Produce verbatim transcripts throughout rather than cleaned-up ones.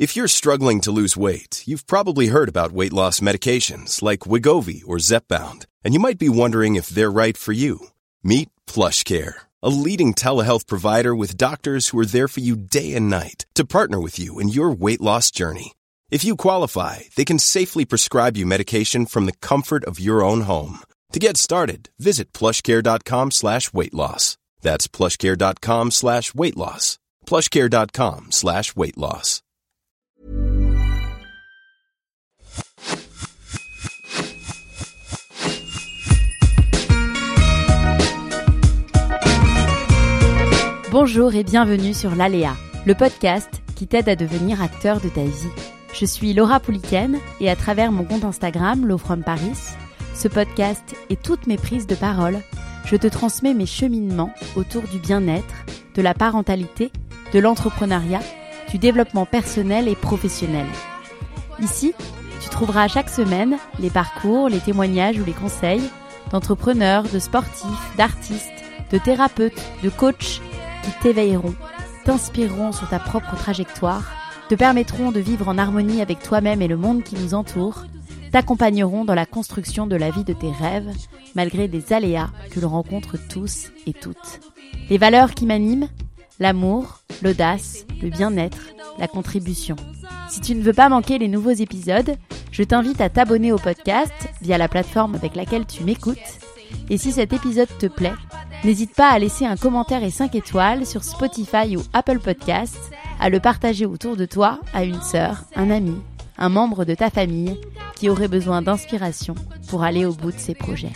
If you're struggling to lose weight, you've probably heard about weight loss medications like Wegovy or Zepbound, and you might be wondering if they're right for you. Meet PlushCare, a leading telehealth provider with doctors who are there for you day and night to partner with you in your weight loss journey. If you qualify, they can safely prescribe you medication from the comfort of your own home. To get started, visit plushcare.com slash weight loss. That's plushcare.com slash weight loss. plushcare.com slash weight loss. Bonjour et bienvenue sur l'Aléa, le podcast qui t'aide à devenir acteur de ta vie. Je suis Laura Pouliken et à travers mon compte Instagram, Lo From Paris, ce podcast et toutes mes prises de parole, je te transmets mes cheminements autour du bien-être, de la parentalité, de l'entrepreneuriat, du développement personnel et professionnel. Ici, tu trouveras chaque semaine les parcours, les témoignages ou les conseils d'entrepreneurs, de sportifs, d'artistes, de thérapeutes, de coachs qui t'éveilleront, t'inspireront sur ta propre trajectoire, te permettront de vivre en harmonie avec toi-même et le monde qui nous entoure, t'accompagneront dans la construction de la vie de tes rêves, malgré des aléas que l'on rencontre tous et toutes. Les valeurs qui m'animent, l'amour, l'audace, le bien-être, la contribution. Si tu ne veux pas manquer les nouveaux épisodes, je t'invite à t'abonner au podcast via la plateforme avec laquelle tu m'écoutes. Et si cet épisode te plaît, n'hésite pas à laisser un commentaire et cinq étoiles sur Spotify ou Apple Podcasts, à le partager autour de toi à une sœur, un ami, un membre de ta famille qui aurait besoin d'inspiration pour aller au bout de ses projets.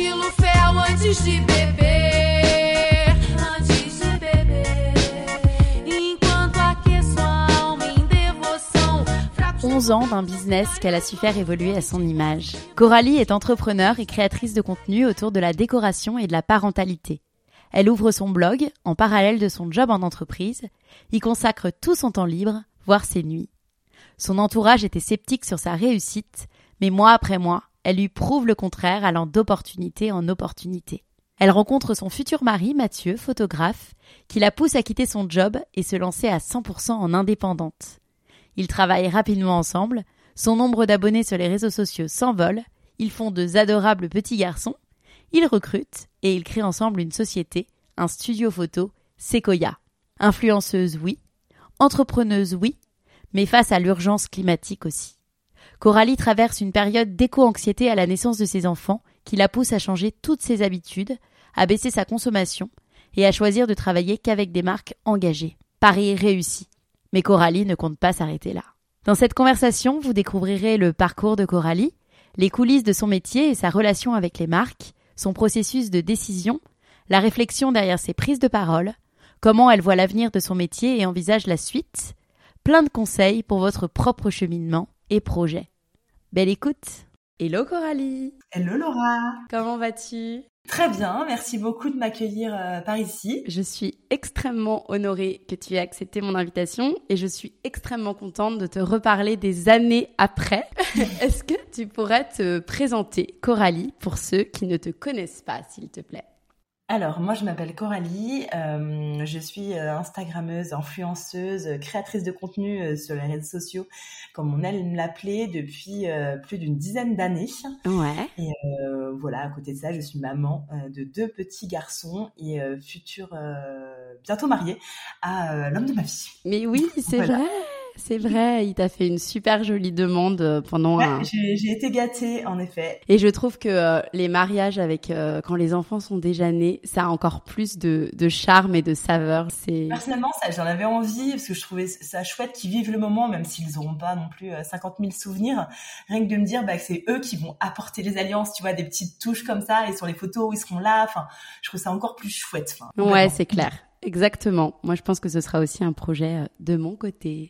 onze ans d'un business qu'elle a su faire évoluer à son image. Coralie est entrepreneure et créatrice de contenu autour de la décoration et de la parentalité. Elle ouvre son blog en parallèle de son job en entreprise, y consacre tout son temps libre, voire ses nuits. Son entourage était sceptique sur sa réussite, mais mois après mois, elle lui prouve le contraire allant d'opportunité en opportunité. Elle rencontre son futur mari, Mathieu, photographe, qui la pousse à quitter son job et se lancer à cent pour cent en indépendante. Ils travaillent rapidement ensemble, son nombre d'abonnés sur les réseaux sociaux s'envole, ils font deux adorables petits garçons, ils recrutent et ils créent ensemble une société, un studio photo, Sequoia. Influenceuse, oui. Entrepreneuse, oui. Mais face à l'urgence climatique aussi. Coralie traverse une période d'éco-anxiété à la naissance de ses enfants qui la pousse à changer toutes ses habitudes, à baisser sa consommation et à choisir de travailler qu'avec des marques engagées. Pari réussi. Mais Coralie ne compte pas s'arrêter là. Dans cette conversation, vous découvrirez le parcours de Coralie, les coulisses de son métier et sa relation avec les marques, son processus de décision, la réflexion derrière ses prises de parole, comment elle voit l'avenir de son métier et envisage la suite, plein de conseils pour votre propre cheminement et projet. Belle écoute. Hello Coralie. Hello Laura. Comment vas-tu ? Très bien, merci beaucoup de m'accueillir euh, par ici. Je suis extrêmement honorée que tu aies accepté mon invitation et je suis extrêmement contente de te reparler des années après. Est-ce que tu pourrais te présenter, Coralie, pour ceux qui ne te connaissent pas, s'il te plaît ? Alors, moi, je m'appelle Coralie, euh, je suis euh, instagrammeuse, influenceuse, créatrice de contenu euh, sur les réseaux sociaux, comme on aime l'appeler, depuis euh, plus d'une dizaine d'années. Ouais. Et euh, voilà, à côté de ça, je suis maman euh, de deux petits garçons et euh, future, euh, bientôt mariée à euh, l'homme de ma vie. Mais oui, c'est voilà. vrai. C'est vrai, il t'a fait une super jolie demande pendant ouais, un... j'ai, j'ai été gâtée, en effet. Et je trouve que euh, les mariages avec euh, quand les enfants sont déjà nés, ça a encore plus de, de charme et de saveur. C'est... Personnellement, ça, j'en avais envie parce que je trouvais ça chouette qu'ils vivent le moment, même s'ils n'auront pas non plus cinquante mille souvenirs. Rien que de me dire bah, que c'est eux qui vont apporter les alliances, tu vois, des petites touches comme ça, et sur les photos, ils seront là. Enfin, je trouve ça encore plus chouette. Enfin, ouais, c'est clair. Exactement. Moi, je pense que ce sera aussi un projet de mon côté.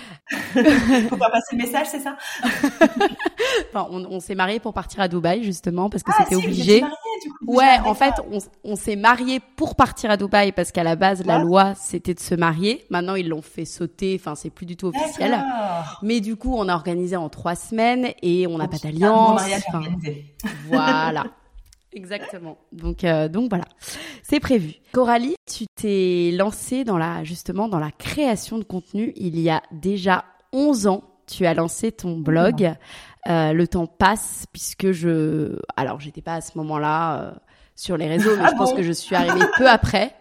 Faut pas passer le message, c'est ça? Enfin, on, on s'est mariés pour partir à Dubaï, justement, parce que ah, c'était si, obligé. Vous êtes mariés, du coup, ouais, déjà, en fait, on, on s'est mariés pour partir à Dubaï, parce qu'à la base, la ouais. loi, c'était de se marier. Maintenant, ils l'ont fait sauter. Enfin, c'est plus du tout officiel. D'accord. Mais du coup, on a organisé en trois semaines et on n'a pas d'alliance. Un beau mariage enfin, organisé. Voilà. Exactement. Donc, euh, donc voilà, c'est prévu. Coralie, tu t'es lancée dans la, justement, dans la création de contenu il y a déjà onze ans, tu as lancé ton blog. Euh, le temps passe puisque je... Alors, j'étais pas à ce moment-là euh, sur les réseaux, mais ah je pense bon que je suis arrivée peu après.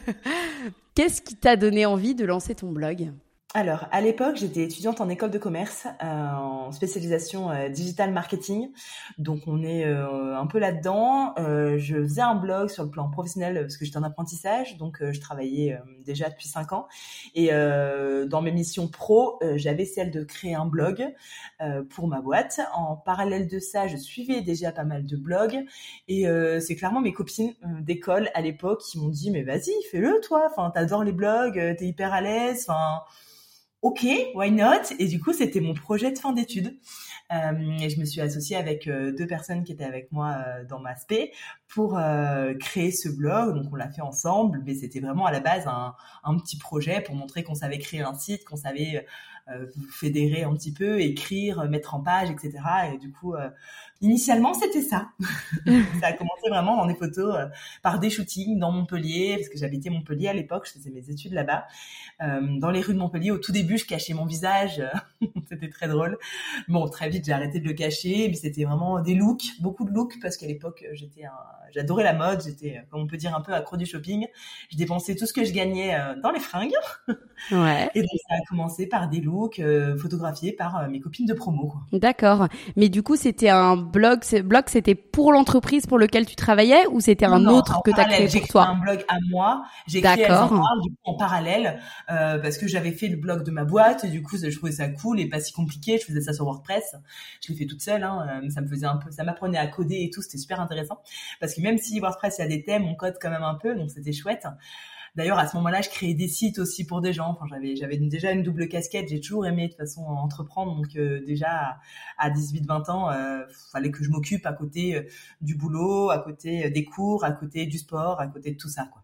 Qu'est-ce qui t'a donné envie de lancer ton blog ? Alors, à l'époque, j'étais étudiante en école de commerce, euh, en spécialisation euh, digital marketing. Donc, on est euh, un peu là-dedans. Euh, je faisais un blog sur le plan professionnel parce que j'étais en apprentissage. Donc, euh, je travaillais euh, déjà depuis cinq ans. Et euh, dans mes missions pro, euh, j'avais celle de créer un blog euh, pour ma boîte. En parallèle de ça, je suivais déjà pas mal de blogs. Et euh, c'est clairement mes copines euh, d'école à l'époque qui m'ont dit « Mais vas-y, fais-le, toi. Enfin, t'adores les blogs, euh, t'es hyper à l'aise. Enfin... » Ok, why not? Et du coup, c'était mon projet de fin d'études. Euh, et je me suis associée avec euh, deux personnes qui étaient avec moi euh, dans ma spé pour euh, créer ce blog. Donc, on l'a fait ensemble, mais c'était vraiment à la base un, un petit projet pour montrer qu'on savait créer un site, qu'on savait euh, fédérer un petit peu, écrire, mettre en page, et cetera. Et du coup, euh, initialement, c'était ça. Ça a commencé vraiment dans des photos euh, par des shootings dans Montpellier, parce que j'habitais Montpellier à l'époque, je faisais mes études là-bas. Euh, dans les rues de Montpellier, au tout début, je cachais mon visage. C'était très drôle. Bon, très vite, j'ai arrêté de le cacher, mais c'était vraiment des looks, beaucoup de looks, parce qu'à l'époque, j'étais un... j'adorais la mode, j'étais, comme on peut dire, un peu accro du shopping. Je dépensais tout ce que je gagnais euh, dans les fringues. Ouais. Et donc, ça a commencé par des looks euh, photographiés par euh, mes copines de promo, quoi. D'accord. Mais du coup, c'était un blog, ce blog, c'était pour l'entreprise pour lequel tu travaillais ou c'était un non, non, autre que tu as créé j'ai pour créé toi? un blog à moi. J'ai créé Elles en parlent, du coup, en parallèle, euh, parce que j'avais fait le blog de ma boîte et du coup, je trouvais ça cool et pas si compliqué. Je faisais ça sur WordPress. Je l'ai fait toute seule, hein. Ça me faisait un peu, ça m'apprenait à coder et tout. C'était super intéressant parce que même si WordPress, il y a des thèmes, on code quand même un peu, donc c'était chouette. D'ailleurs, à ce moment-là, je créais des sites aussi pour des gens. Enfin, j'avais, j'avais déjà une double casquette. J'ai toujours aimé de toute façon entreprendre. Donc euh, déjà à dix-huit vingt ans, euh, fallait que je m'occupe à côté euh, du boulot, à côté des cours, à côté du sport, à côté de tout ça, quoi.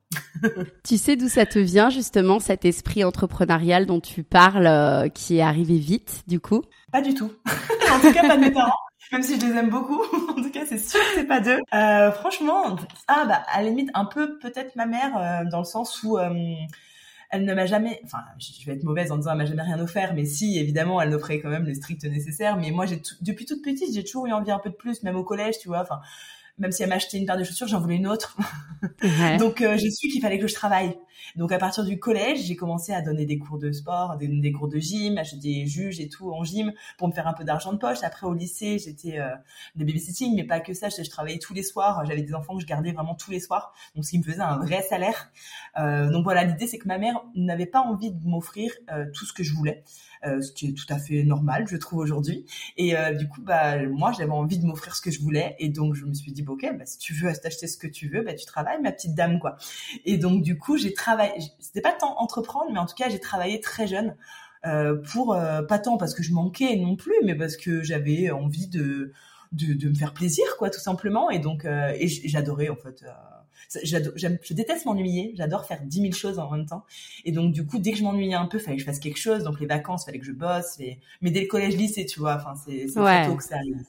Tu sais d'où ça te vient justement cet esprit entrepreneurial dont tu parles, euh, qui est arrivé vite, du coup? Pas du tout. En tout cas, pas de mes parents. Même si je les aime beaucoup, en tout cas, c'est sûr que c'est pas d'eux. Euh, franchement, ah bah à la limite un peu peut-être ma mère euh, dans le sens où euh, elle ne m'a jamais, enfin, je vais être mauvaise en disant elle m'a jamais rien offert, mais si évidemment elle offrait quand même le strict nécessaire. Mais moi, j'ai t- depuis toute petite, j'ai toujours eu envie un peu de plus, même au collège, tu vois. Enfin, même si elle m'achetait une paire de chaussures, j'en voulais une autre. Ouais. Donc euh, j'ai su qu'il fallait que je travaille. Donc à partir du collège, j'ai commencé à donner des cours de sport, des, des cours de gym, acheter des juges et tout en gym pour me faire un peu d'argent de poche. Après au lycée, j'étais euh, de babysitting, mais pas que ça. Je, je travaillais tous les soirs. J'avais des enfants que je gardais vraiment tous les soirs, donc ce qui me faisait un vrai salaire. Euh, donc voilà, l'idée c'est que ma mère n'avait pas envie de m'offrir euh, tout ce que je voulais. Euh, ce qui est tout à fait normal, je trouve aujourd'hui. Et euh, du coup, bah moi, j'avais envie de m'offrir ce que je voulais, et donc je me suis dit, bah, ok, bah si tu veux t'acheter ce que tu veux, bah tu travailles, ma petite dame, quoi. Et donc du coup, j'ai travaillé. C'était pas tant entreprendre, mais en tout cas, j'ai travaillé très jeune euh, pour euh, pas tant parce que je manquais non plus, mais parce que j'avais envie de de, de me faire plaisir, quoi, tout simplement. Et donc, euh, et j'adorais en fait. Euh, J'adore, j'aime, je déteste m'ennuyer. J'adore faire dix mille choses en même temps. Et donc, du coup, dès que je m'ennuyais un peu, fallait que je fasse quelque chose. Donc, les vacances, fallait que je bosse. Les... Mais dès le collège, lycée, tu vois, enfin, c'est, c'est ouais. Très tôt que ça arrive.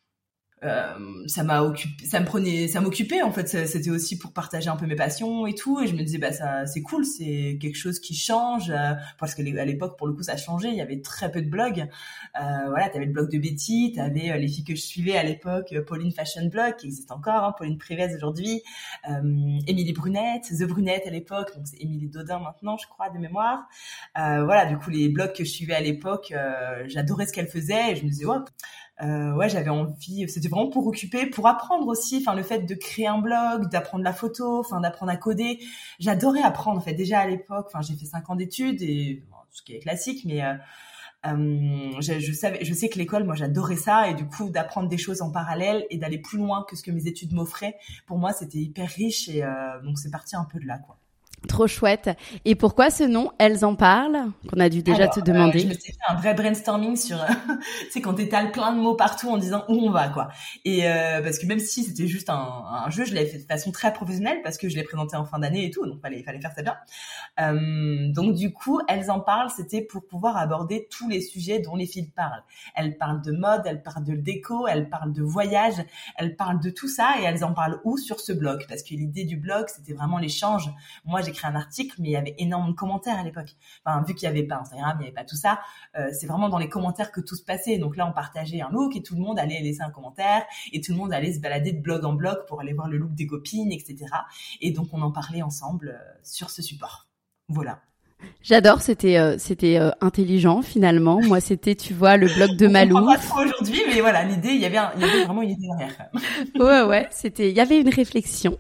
Euh, ça m'a occupé, ça me prenait, ça m'occupait en fait. C'était aussi pour partager un peu mes passions et tout. Et je me disais bah ça, c'est cool, c'est quelque chose qui change euh, parce qu'à l'époque pour le coup ça a changé. Il y avait très peu de blogs. Euh, voilà, t'avais le blog de Betty, t'avais euh, les filles que je suivais à l'époque, euh, Pauline Fashion Blog qui existe encore, hein, Pauline Privès aujourd'hui, euh, Émilie Brunette, The Brunette à l'époque, donc c'est Émilie Dodin maintenant je crois de mémoire. Euh, voilà, du coup les blogs que je suivais à l'époque, euh, j'adorais ce qu'elles faisaient et je me disais ouais. Euh, ouais, j'avais envie, c'était vraiment pour occuper, pour apprendre aussi, enfin le fait de créer un blog, d'apprendre la photo, enfin d'apprendre à coder. J'adorais apprendre en fait déjà à l'époque. Enfin, j'ai fait cinq ans d'études et bon, ce qui est classique, mais euh, euh, je, je savais, je sais que l'école, moi j'adorais ça et du coup d'apprendre des choses en parallèle et d'aller plus loin que ce que mes études m'offraient. Pour moi, c'était hyper riche et euh, donc c'est parti un peu de là, quoi. Trop chouette. Et pourquoi ce nom, Elles en parlent, qu'on a dû déjà Alors, te demander? euh, je me suis fait un vrai brainstorming sur, tu sais, quand t'étales plein de mots partout en disant où on va, quoi. Et euh, parce que même si c'était juste un, un jeu, je l'avais fait de façon très professionnelle parce que je l'ai présenté en fin d'année et tout, donc fallait fallait faire ça bien. Euh, donc du coup, Elles en parlent, c'était pour pouvoir aborder tous les sujets dont les filles parlent. Elles parlent de mode, elles parlent de déco, elles parlent de voyage, elles parlent de tout ça et elles en parlent où sur ce blog? Parce que l'idée du blog, c'était vraiment l'échange. Moi, j'ai j'écris un article, mais il y avait énormément de commentaires à l'époque. Enfin, vu qu'il y avait pas Instagram, il y avait pas tout ça, euh, c'est vraiment dans les commentaires que tout se passait. Donc là, on partageait un look et tout le monde allait laisser un commentaire et tout le monde allait se balader de blog en blog pour aller voir le look des copines, et cetera. Et donc, on en parlait ensemble euh, sur ce support. Voilà. J'adore, c'était euh, c'était euh, intelligent finalement. Moi, c'était, tu vois, le blog de Malou. On comprend pas trop aujourd'hui, mais voilà, l'idée, il y avait un, il y avait vraiment une idée derrière. Ouais, ouais, c'était, il y avait une réflexion.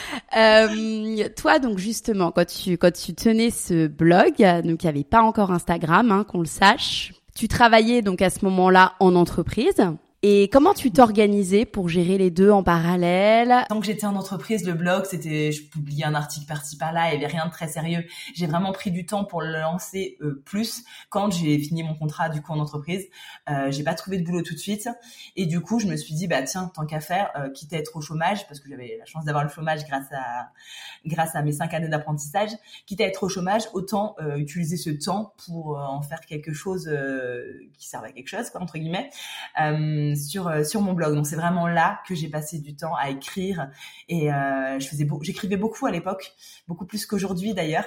Euh, toi, donc justement, quand tu quand tu tenais ce blog, donc il y avait pas encore Instagram, hein, qu'on le sache. Tu travaillais donc à ce moment-là en entreprise. Et comment tu t'organisais pour gérer les deux en parallèle? Tant que j'étais en entreprise, le blog, c'était, je publiais un article par-ci par-là, il y avait rien de très sérieux. J'ai vraiment pris du temps pour le lancer euh, plus quand j'ai fini mon contrat du coup en entreprise. Euh, j'ai pas trouvé de boulot tout de suite et du coup je me suis dit bah tiens tant qu'à faire, euh, quitte à être au chômage parce que j'avais la chance d'avoir le chômage grâce à grâce à mes cinq années d'apprentissage, quitte à être au chômage, autant euh, utiliser ce temps pour euh, en faire quelque chose euh, qui serve à quelque chose quoi entre guillemets. Euh, sur euh, sur mon blog. Donc c'est vraiment là que j'ai passé du temps à écrire et euh, je faisais beau, j'écrivais beaucoup à l'époque, beaucoup plus qu'aujourd'hui d'ailleurs.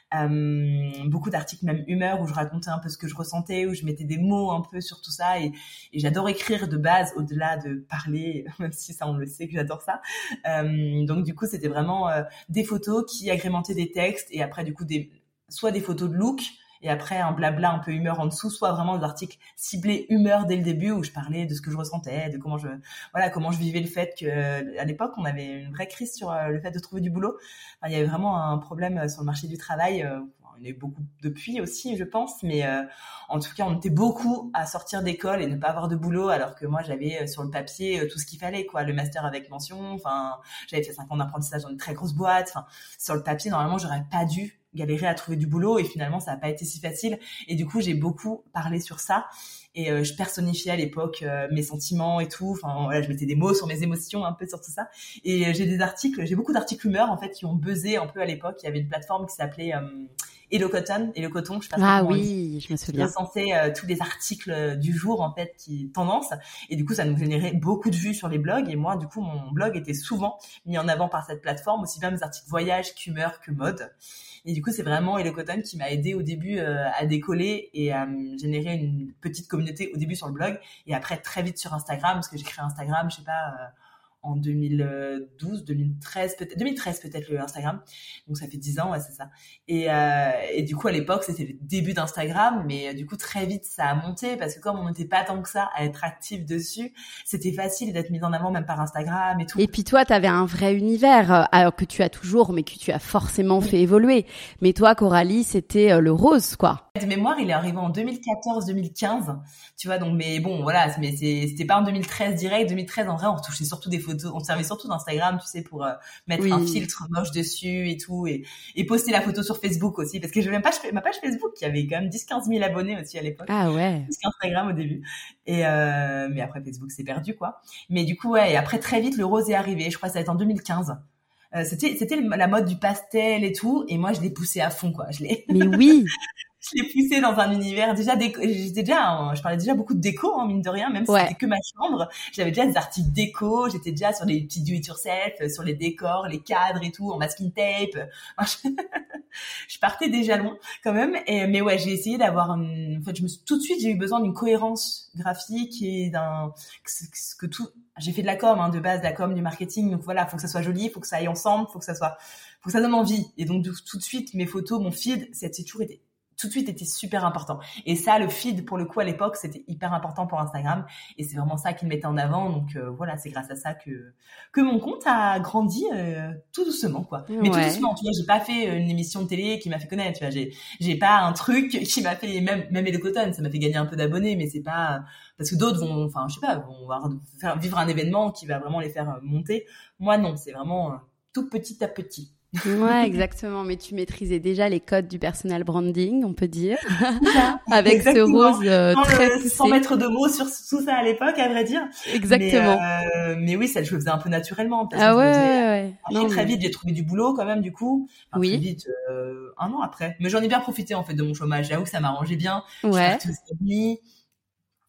Euh, beaucoup d'articles même humeur où je racontais un peu ce que je ressentais, où je mettais des mots un peu sur tout ça et, et j'adore écrire de base au-delà de parler, même si ça on le sait que j'adore ça. Euh, donc du coup c'était vraiment euh, des photos qui agrémentaient des textes et après du coup des soit des photos de look et après un blabla un peu humeur en dessous, soit vraiment des articles ciblés humeur dès le début où je parlais de ce que je ressentais, de comment je voilà comment je vivais le fait que à l'époque on avait une vraie crise sur le fait de trouver du boulot. Enfin, il y avait vraiment un problème sur le marché du travail. Il y en a eu beaucoup depuis aussi, je pense, mais euh, en tout cas, on était beaucoup à sortir d'école et ne pas avoir de boulot, alors que moi, j'avais sur le papier tout ce qu'il fallait, quoi, le master avec mention. Enfin, j'avais fait cinq ans d'apprentissage dans une très grosse boîte. Enfin, sur le papier, normalement, j'aurais pas dû galérer à trouver du boulot et finalement, ça n'a pas été si facile. Et du coup, j'ai beaucoup parlé sur ça. Et euh, je personnifiais à l'époque euh, mes sentiments et tout. Enfin voilà, je mettais des mots sur mes émotions un peu sur tout ça. Et euh, j'ai des articles, j'ai beaucoup d'articles humeur en fait qui ont buzzé un peu à l'époque. Il y avait une plateforme qui s'appelait euh, Hello Cotton, Hello Coton, je sais pas. Ah oui, je me souviens. Qui recensait euh, tous les articles du jour en fait qui tendance. Et du coup, ça nous générait beaucoup de vues sur les blogs. Et moi, du coup, mon blog était souvent mis en avant par cette plateforme, aussi bien mes articles voyage qu'humeur que mode. Et du coup, c'est vraiment Hello Cotton qui m'a aidé au début euh, à décoller et à me générer une petite communauté au début sur le blog et après très vite sur Instagram parce que j'ai créé Instagram, je sais pas, euh, en deux mille douze, deux mille treize peut-être, deux mille treize peut-être le Instagram. Donc ça fait dix ans, ouais, c'est ça. Et, euh, et du coup, à l'époque, c'était le début d'Instagram, mais euh, du coup, très vite, ça a monté parce que comme on n'était pas tant que ça à être actif dessus, c'était facile d'être mis en avant même par Instagram et tout. Et puis toi, t'avais un vrai univers, alors que tu as toujours, mais que tu as forcément fait évoluer. Mais toi, Coralie, c'était le rose, quoi. De mémoire, il est arrivé en deux mille quatorze deux mille quinze, tu vois, donc, mais bon, voilà, mais c'est, c'était pas en deux mille treize direct. deux mille treize, en vrai, on retouchait surtout des photos, on servait surtout d'Instagram, tu sais, pour euh, mettre oui. un filtre moche dessus et tout, et, et poster la photo sur Facebook aussi, parce que j'avais même pas ma page Facebook, qui avait quand même dix quinze mille abonnés aussi à l'époque. Ah ouais. Plus qu'Instagram au début. Et, euh, mais après, Facebook s'est perdu, quoi. Mais du coup, ouais, et après, très vite, le rose est arrivé, je crois que ça va être en deux mille quinze. Euh, c'était, c'était la mode du pastel et tout, et moi, je l'ai poussé à fond, quoi. Je l'ai. Mais oui. Je l'ai poussé dans un univers déjà déco. J'étais déjà, je parlais déjà beaucoup de déco, hein, mine de rien, même si ouais. c'était que ma chambre. J'avais déjà des articles déco. J'étais déjà sur les petits do it yourself, sur les décors, les cadres et tout, en masking tape. Enfin, je... je partais déjà loin quand même. Et, mais ouais, j'ai essayé d'avoir. En fait, je me suis... tout de suite, j'ai eu besoin d'une cohérence graphique et d'un que, que tout. J'ai fait de la com, hein, de base, de la com, du marketing. Donc voilà, faut que ça soit joli, faut que ça aille ensemble, faut que ça soit, faut que ça donne envie. Et donc tout de suite, mes photos, mon feed, c'est toujours été tout de suite était super important. Et ça, le feed, pour le coup, à l'époque, c'était hyper important pour Instagram. Et c'est vraiment ça qu'ils mettaient en avant. Donc, euh, voilà, c'est grâce à ça que, que mon compte a grandi, euh, tout doucement, quoi. Ouais. Mais tout doucement, tu vois, j'ai pas fait une émission de télé qui m'a fait connaître, tu vois. J'ai, j'ai pas un truc qui m'a fait, même, même Hello Cotton, ça m'a fait gagner un peu d'abonnés, mais c'est pas, parce que d'autres vont, enfin, je sais pas, vont avoir, faire vivre un événement qui va vraiment les faire monter. Moi, non, c'est vraiment euh, tout petit à petit. Ouais, exactement. Mais tu maîtrisais déjà les codes du personal branding, on peut dire, avec exactement. Ce rose euh, sans très le, poussé. Sans mettre de mots sur tout ça à l'époque, à vrai dire. Exactement. Mais, euh, mais oui, ça je le faisais un peu naturellement. Parce ah que ouais, faisais... ouais. Après, non, très mais... vite, j'ai trouvé du boulot quand même, du coup. Enfin, oui. Très vite, euh, un an après. Mais j'en ai bien profité en fait de mon chômage. J'avoue que ça m'arrangeait bien. Ouais. Je partais aux États-Unis.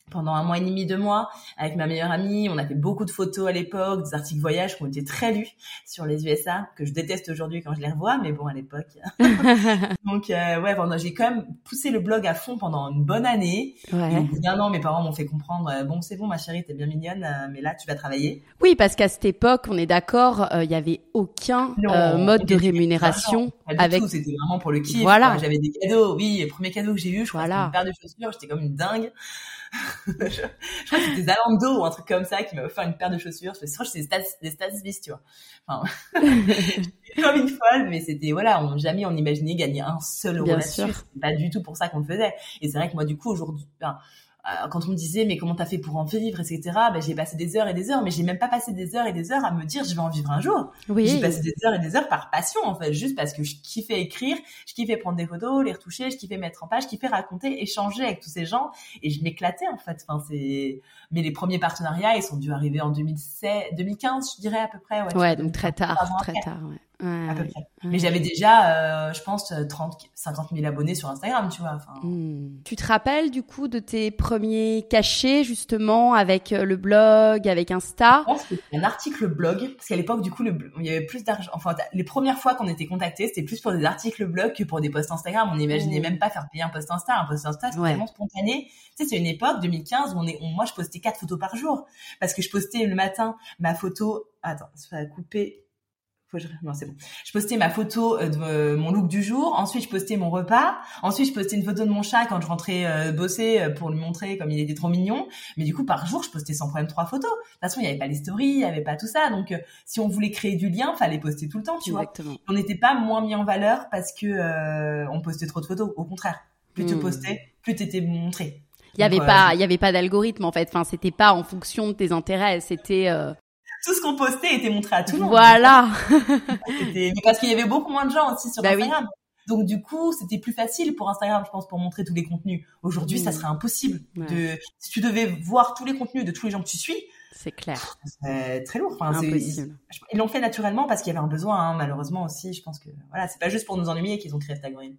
pendant un mois et demi, deux mois, avec ma meilleure amie. On a fait beaucoup de photos à l'époque, des articles voyage qui ont été très lus sur les U S A, que je déteste aujourd'hui quand je les revois, mais bon, à l'époque. Donc, euh, ouais, bon, j'ai quand même poussé le blog à fond pendant une bonne année. Ouais. Et au bout d'un an, mes parents m'ont fait comprendre, euh, bon, c'est bon, ma chérie, t'es bien mignonne, euh, mais là, tu vas travailler. Oui, parce qu'à cette époque, on est d'accord, il euh, y avait aucun non, euh, mode de rémunération. Avec tout, c'était vraiment pour le kiff. Voilà. Quoi. J'avais des cadeaux. Oui, le premier cadeau que j'ai eu, je crois voilà. que c'était une paire de chaussures. J'étais comme une dingue. je, je crois que c'était Zalando ou un truc comme ça qui m'a offert une paire de chaussures. Je crois que c'était des Stats, des Stats Beast, tu vois. Enfin, comme une folle, mais c'était, voilà, on, jamais on imaginait gagner un seul euro là-dessus. C'est pas du tout pour ça qu'on le faisait. Et c'est vrai que moi, du coup, aujourd'hui, ben, quand on me disait mais comment t'as fait pour en vivre, et cetera, ben j'ai passé des heures et des heures, mais j'ai même pas passé des heures et des heures à me dire je vais en vivre un jour. Oui. J'ai passé des heures et des heures par passion en fait, juste parce que je kiffais écrire, je kiffais prendre des photos, les retoucher, je kiffais mettre en page, je kiffais raconter, échanger avec tous ces gens, et je m'éclatais en fait. Enfin c'est, mais les premiers partenariats ils sont dû arriver en deux mille seize, deux mille quinze je dirais à peu près. Ouais, ouais donc très tard, très tard. Ouais. Ouais, à peu près. Ouais. Mais j'avais déjà, euh, je pense, trente, cinquante mille abonnés sur Instagram, tu vois. Enfin... Mmh. Tu te rappelles du coup de tes premiers cachets justement avec le blog, avec Insta? Je pense que c'était un article blog, parce qu'à l'époque du coup, le, il y avait plus d'argent. Enfin, les premières fois qu'on était contactés, c'était plus pour des articles blog que pour des posts Instagram. On n'imaginait mmh. même pas faire payer un post Insta. Un post Insta, c'est ouais. tellement spontané. Tu sais, c'est une époque, deux mille quinze, où on est, on, moi, je postais quatre photos par jour, parce que je postais le matin ma photo. Attends, ça va couper. Faut que je... Non, c'est bon. Je postais ma photo de euh, mon look du jour. Ensuite, je postais mon repas. Ensuite, je postais une photo de mon chat quand je rentrais euh, bosser euh, pour lui montrer comme il était trop mignon. Mais du coup, par jour, je postais sans problème trois photos. De toute façon, il n'y avait pas les stories, il n'y avait pas tout ça. Donc, euh, si on voulait créer du lien, fallait poster tout le temps, tu Exactement. vois. On n'était pas moins mis en valeur parce que euh, on postait trop de photos. Au contraire, plus mmh. tu postais, plus t'étais montré. Il y avait euh, pas, il y avait pas d'algorithme en fait. Enfin, c'était pas en fonction de tes intérêts. C'était euh... tout ce qu'on postait était montré à tout le monde. Voilà. C'était... Mais parce qu'il y avait beaucoup moins de gens aussi sur bah Instagram. Oui. Donc du coup, c'était plus facile pour Instagram, je pense, pour montrer tous les contenus. Aujourd'hui, mmh. ça serait impossible. Ouais. De... Si tu devais voir tous les contenus de tous les gens que tu suis, c'est clair. C'est très lourd. Enfin, impossible. C'est... Ils l'ont fait naturellement parce qu'il y avait un besoin, hein, malheureusement aussi. Je pense que voilà, c'est pas juste pour nous ennuyer qu'ils ont créé Instagram.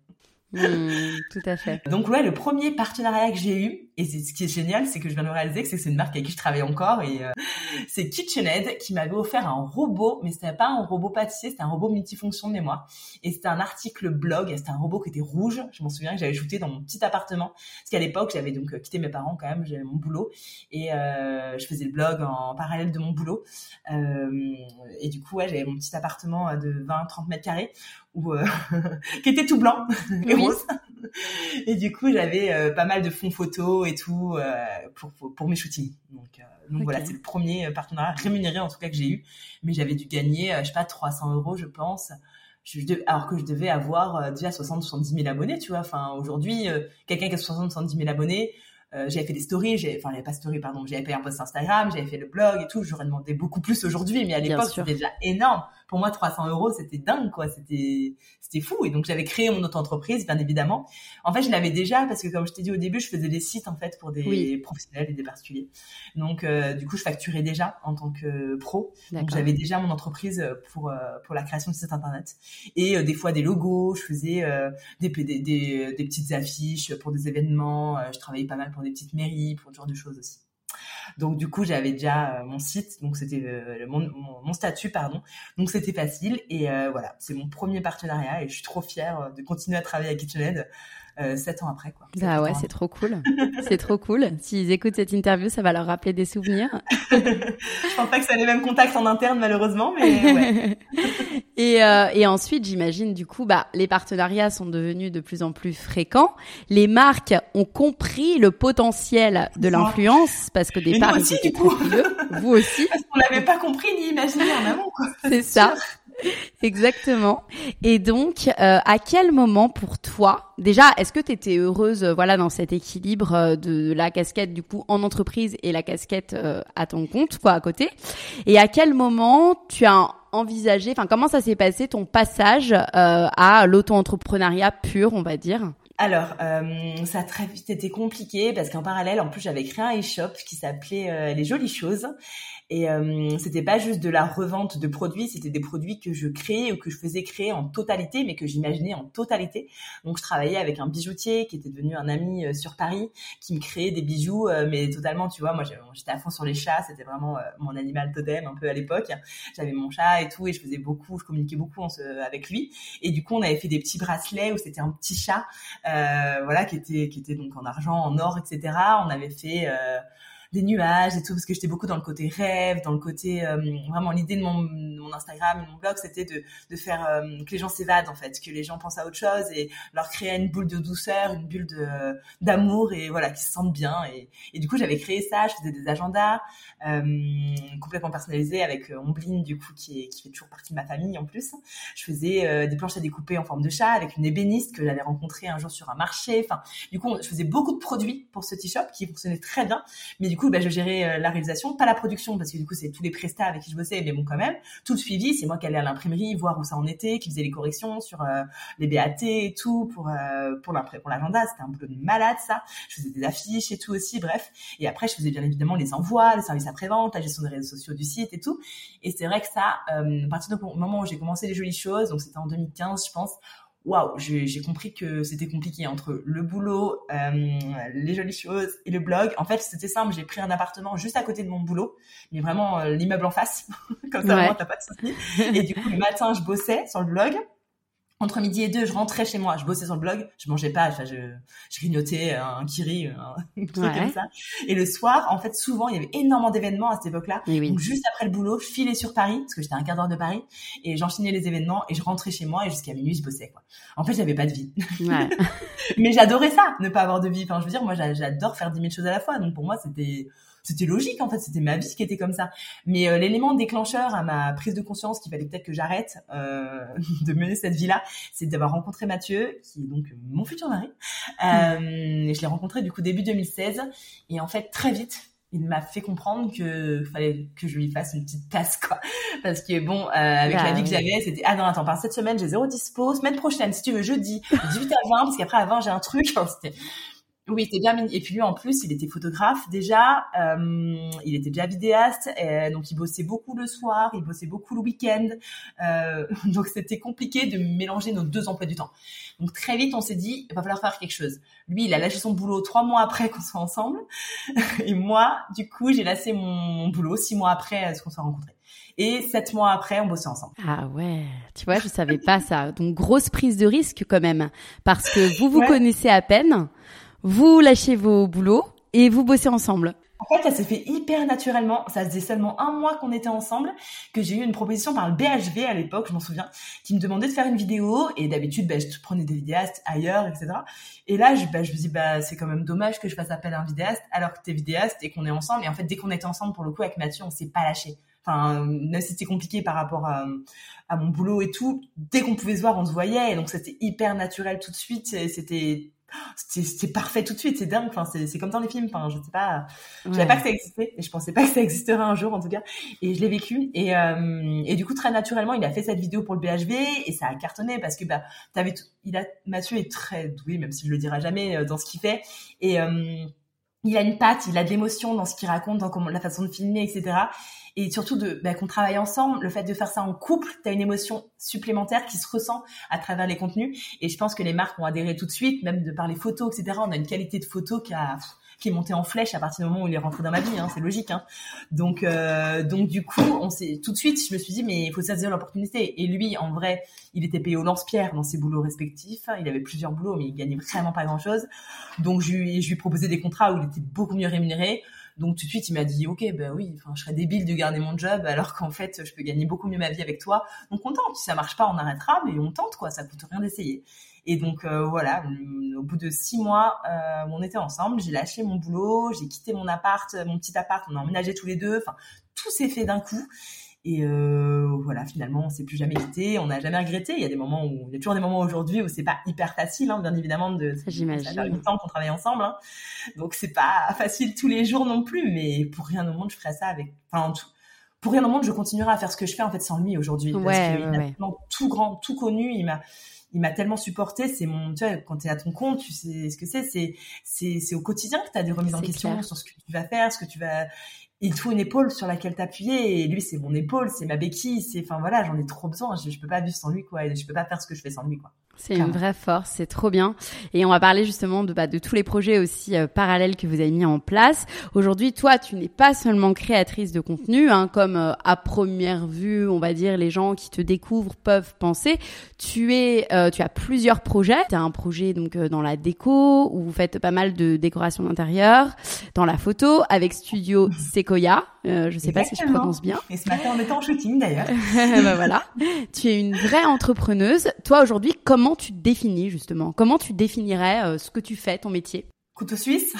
Mmh, tout à fait. Donc ouais, le premier partenariat que j'ai eu, et c'est, ce qui est génial, c'est que je viens de réaliser que c'est, c'est une marque avec qui je travaille encore, et euh, c'est KitchenAid qui m'avait offert un robot, mais c'était pas un robot pâtissier, c'était un robot multifonction de mémoire, et c'était un article blog, c'était un robot qui était rouge, je m'en souviens que j'avais shooté dans mon petit appartement, parce qu'à l'époque j'avais donc quitté mes parents quand même, j'avais mon boulot, et euh, je faisais le blog en parallèle de mon boulot, euh, et du coup ouais, j'avais mon petit appartement de vingt à trente mètres carrés, où, euh, qui était tout blanc et oui. rose. Et du coup, j'avais euh, pas mal de fonds photos et tout euh, pour, pour pour mes shootings. Donc, euh, donc okay. voilà, c'est le premier partenariat rémunéré en tout cas que j'ai eu. Mais j'avais dû gagner, euh, je sais pas, trois cents euros, je pense. Je, je, alors que je devais avoir euh, déjà soixante à soixante-dix mille abonnés, tu vois. Enfin, aujourd'hui, euh, quelqu'un qui a soixante à soixante-dix mille abonnés, Euh, j'avais fait des stories, j'ai, enfin, j'avais pas story, pardon, j'avais fait un post Instagram, j'avais fait le blog et tout, j'aurais demandé beaucoup plus aujourd'hui, mais à l'époque, c'était déjà énorme. Pour moi, trois cents euros, c'était dingue, quoi, c'était, c'était fou. Et donc, j'avais créé mon auto-entreprise, bien évidemment. En fait, je l'avais déjà, parce que comme je t'ai dit au début, je faisais des sites, en fait, pour des oui. professionnels et des particuliers. Donc, euh, du coup, je facturais déjà en tant que pro. D'accord. Donc, j'avais déjà mon entreprise pour, euh, pour la création de sites internet. Et euh, des fois, des logos, je faisais euh, des, des, des, des petites affiches pour des événements, euh, je travaillais pas mal pour des petites mairies, pour ce genre de choses aussi. Donc du coup, j'avais déjà euh, mon site, donc c'était euh, mon, mon, mon statut, pardon. Donc c'était facile et euh, voilà, c'est mon premier partenariat et je suis trop fière de continuer à travailler à KitchenAid euh, sept ans après, quoi. Bah ouais, c'est trop cool. C'est trop cool. S'ils écoutent cette interview, ça va leur rappeler des souvenirs. Je pense pas que ça ait les mêmes contacts en interne, malheureusement, mais ouais. et, euh, et ensuite, j'imagine, du coup, bah, les partenariats sont devenus de plus en plus fréquents. Les marques ont compris le potentiel de l'influence parce qu'au départ, ils étaient trop frileux. Vous aussi. Parce qu'on l'avait pas compris ni imaginé en amont, quoi. C'est ça. Exactement. Et donc, euh, à quel moment pour toi, déjà, est-ce que tu étais heureuse, euh, voilà, dans cet équilibre euh, de la casquette du coup en entreprise et la casquette euh, à ton compte, quoi, à côté? Et à quel moment tu as envisagé, enfin, comment ça s'est passé ton passage euh, à l'auto-entrepreneuriat pur, on va dire? Alors, euh, ça a très vite été compliqué parce qu'en parallèle, en plus, j'avais créé un e-shop qui s'appelait euh, Les Jolies Choses. Et euh, c'était pas juste de la revente de produits, c'était des produits que je créais ou que je faisais créer en totalité, mais que j'imaginais en totalité. Donc, je travaillais avec un bijoutier qui était devenu un ami euh, sur Paris, qui me créait des bijoux, euh, mais totalement, tu vois, moi, j'étais à fond sur les chats, c'était vraiment euh, mon animal totem un peu à l'époque. J'avais mon chat et tout, et je faisais beaucoup, je communiquais beaucoup en se, avec lui. Et du coup, on avait fait des petits bracelets où c'était un petit chat, euh, voilà, qui était, qui était donc en argent, en or, et cetera. On avait fait euh, des nuages et tout, parce que j'étais beaucoup dans le côté rêve, dans le côté euh, vraiment l'idée de mon, de mon Instagram et de mon blog, c'était de, de faire euh, que les gens s'évadent en fait, que les gens pensent à autre chose et leur créer une bulle de douceur, une bulle de d'amour et voilà, qu'ils se sentent bien. Et, et du coup, j'avais créé ça, je faisais des agendas euh, complètement personnalisés avec euh, Ombline du coup qui, est, qui fait toujours partie de ma famille en plus. Je faisais euh, des planches à découper en forme de chat avec une ébéniste que j'avais rencontrée un jour sur un marché. Enfin, du coup, je faisais beaucoup de produits pour ce t-shop qui fonctionnait très bien, mais du Du coup, bah, je gérais euh, la réalisation, pas la production, parce que du coup, c'est tous les prestats avec qui je bossais, mais bon, quand même, tout le suivi, c'est moi qui allais à l'imprimerie, voir où ça en était, qui faisait les corrections sur euh, les B A T et tout, pour euh, pour l'impré- pour l'agenda, c'était un boulot de malade, ça. Je faisais des affiches et tout aussi, bref. Et après, je faisais bien évidemment les envois, les services après-vente, la gestion des réseaux sociaux du site et tout. Et c'est vrai que ça, euh, à partir du moment où j'ai commencé les Jolies Choses, donc c'était en deux mille quinze, je pense, waouh, j'ai, j'ai compris que c'était compliqué entre le boulot, euh, les Jolies Choses et le blog. En fait, c'était simple. J'ai pris un appartement juste à côté de mon boulot, mais vraiment euh, l'immeuble en face. Comme ça, Ouais. vraiment, t'as pas de soucis. Et du coup, le matin, je bossais sur le blog. Entre midi et deux, je rentrais chez moi, je bossais sur le blog, je mangeais pas, enfin, je, je grignotais un kiri, un truc Ouais. comme ça. Et le soir, en fait, souvent, il y avait énormément d'événements à cette époque-là. Et oui. Donc, juste après le boulot, je filais sur Paris, parce que j'étais à un quart d'heure de Paris, et j'enchaînais les événements, et je rentrais chez moi, et jusqu'à minuit, je bossais, quoi. En fait, j'avais pas de vie. Ouais. Mais j'adorais ça, ne pas avoir de vie. Enfin, je veux dire, moi, j'a- j'adore faire dix mille choses à la fois. Donc, pour moi, c'était, c'était logique, en fait. C'était ma vie qui était comme ça. Mais euh, l'élément déclencheur à ma prise de conscience qu'il fallait peut-être que j'arrête euh, de mener cette vie-là, c'est d'avoir rencontré Mathieu, qui est donc mon futur mari. Euh, et je l'ai rencontré, du coup, début deux mille seize. Et en fait, très vite, il m'a fait comprendre que fallait que je lui fasse une petite passe, quoi. Parce que bon, euh, avec Bah, la vie que oui. j'avais, c'était, ah non, attends, par cette semaine, j'ai zéro dispo. Semaine prochaine, si tu veux, jeudi, de dix-huit à vingt, parce qu'après, à vingt, j'ai un truc. Enfin, c'était, oui, c'était bien mignon. Et puis lui, en plus, il était photographe déjà. Euh, il était déjà vidéaste. Et donc, il bossait beaucoup le soir. Il bossait beaucoup le week-end. Euh, donc, c'était compliqué de mélanger nos deux emplois du temps. Donc, très vite, on s'est dit, il va falloir faire quelque chose. Lui, il a lâché son boulot trois mois après qu'on soit ensemble. Et moi, du coup, j'ai lâché mon, mon boulot six mois après qu'on soit rencontrés. Et sept mois après, on bossait ensemble. Ah ouais, tu vois, je savais pas ça. Donc, grosse prise de risque quand même. Parce que vous vous Ouais. connaissez à peine, vous lâchez vos boulots et vous bossez ensemble. En fait, ça s'est fait hyper naturellement. Ça faisait seulement un mois qu'on était ensemble que j'ai eu une proposition par le B H V à l'époque, je m'en souviens, qui me demandait de faire une vidéo. Et d'habitude, bah, je prenais des vidéastes ailleurs, et cetera. Et là, je, bah, je me dis, bah, c'est quand même dommage que je fasse appel à un vidéaste alors que t'es vidéaste et qu'on est ensemble. Et en fait, dès qu'on était ensemble, pour le coup, avec Mathieu, on s'est pas lâché. Enfin, même si c'était compliqué par rapport à, à mon boulot et tout, dès qu'on pouvait se voir, on se voyait. Et donc, c'était hyper naturel tout de suite. Et c'était... C'était, c'était parfait tout de suite, c'est dingue. Enfin, c'est, c'est comme dans les films. Enfin, je sais pas, je savais Ouais. pas que ça existait et je pensais pas que ça existerait un jour en tout cas. Et je l'ai vécu et euh, et du coup très naturellement, il a fait cette vidéo pour le B H V et ça a cartonné parce que bah t'avais, tout, il a Mathieu est très doué, même s'il le dira jamais euh, dans ce qu'il fait et euh, il a une patte, il a de l'émotion dans ce qu'il raconte, dans comment, la façon de filmer, et cetera. Et surtout de, bah, qu'on travaille ensemble, le fait de faire ça en couple, t'as une émotion supplémentaire qui se ressent à travers les contenus. Et je pense que les marques ont adhéré tout de suite, même de par les photos, et cetera. On a une qualité de photo qui a, qui est montée en flèche à partir du moment où il est rentré dans ma vie, hein, c'est logique. Hein. Donc, euh, donc du coup, on s'est tout de suite, je me suis dit, mais il faut saisir l'opportunité. Et lui, en vrai, il était payé au lance-pierre dans ses boulots respectifs. Il avait plusieurs boulots, mais il gagnait vraiment pas grand-chose. Donc, je lui, je lui proposais des contrats où il était beaucoup mieux rémunéré. Donc tout de suite, il m'a dit, ok, ben oui, enfin, je serais débile de garder mon job alors qu'en fait, je peux gagner beaucoup mieux ma vie avec toi. Donc on tente. Si ça marche pas, on arrêtera, mais on tente, quoi. Ça coûte rien d'essayer. Et donc euh, voilà, au bout de six mois, euh, on était ensemble. J'ai lâché mon boulot, j'ai quitté mon appart, mon petit appart. On a emménagé tous les deux. Enfin, tout s'est fait d'un coup. Et euh, voilà, finalement, on s'est plus jamais quitté, on n'a jamais regretté. Il y a des moments où, il y a toujours des moments aujourd'hui où c'est pas hyper facile, hein, bien évidemment. De, Ça, j'imagine. Ça fait huit ans qu'on travaille ensemble, hein. Donc c'est pas facile tous les jours non plus. Mais pour rien au monde, je ferais ça avec. Enfin, tout, pour rien au monde, je continuerai à faire ce que je fais en fait sans lui aujourd'hui. Ouais, parce qu'il ouais, a ouais. vraiment tout grand, tout connu. Il m'a, il m'a tellement supporté. C'est mon, tu vois, quand t'es à ton compte, tu sais ce que c'est. C'est, c'est, c'est au quotidien que t'as des remises en question clair. Sur ce que tu vas faire, ce que tu vas. Il te faut une épaule sur laquelle t'appuyer. Et lui, c'est mon épaule, c'est ma béquille. C'est, enfin voilà, j'en ai trop besoin. Je, je peux pas vivre sans lui, quoi. Et je peux pas faire ce que je fais sans lui, quoi. C'est une vraie force, c'est trop bien. Et on va parler justement de, bah, de tous les projets aussi euh, parallèles que vous avez mis en place. Aujourd'hui, toi, tu n'es pas seulement créatrice de contenu, hein, comme euh, à première vue, on va dire, les gens qui te découvrent peuvent penser. Tu es, euh, tu as plusieurs projets. Tu as un projet donc euh, dans la déco où vous faites pas mal de décoration d'intérieur, dans la photo avec Studio Sequoia. Euh, je sais Exactement. Pas si je prononce bien. Et ce matin, on était en shooting d'ailleurs. Bah voilà. Tu es une vraie entrepreneuse. Toi, aujourd'hui, comment tu te définis justement? Comment tu définirais euh, ce que tu fais, ton métier? Couteau suisse.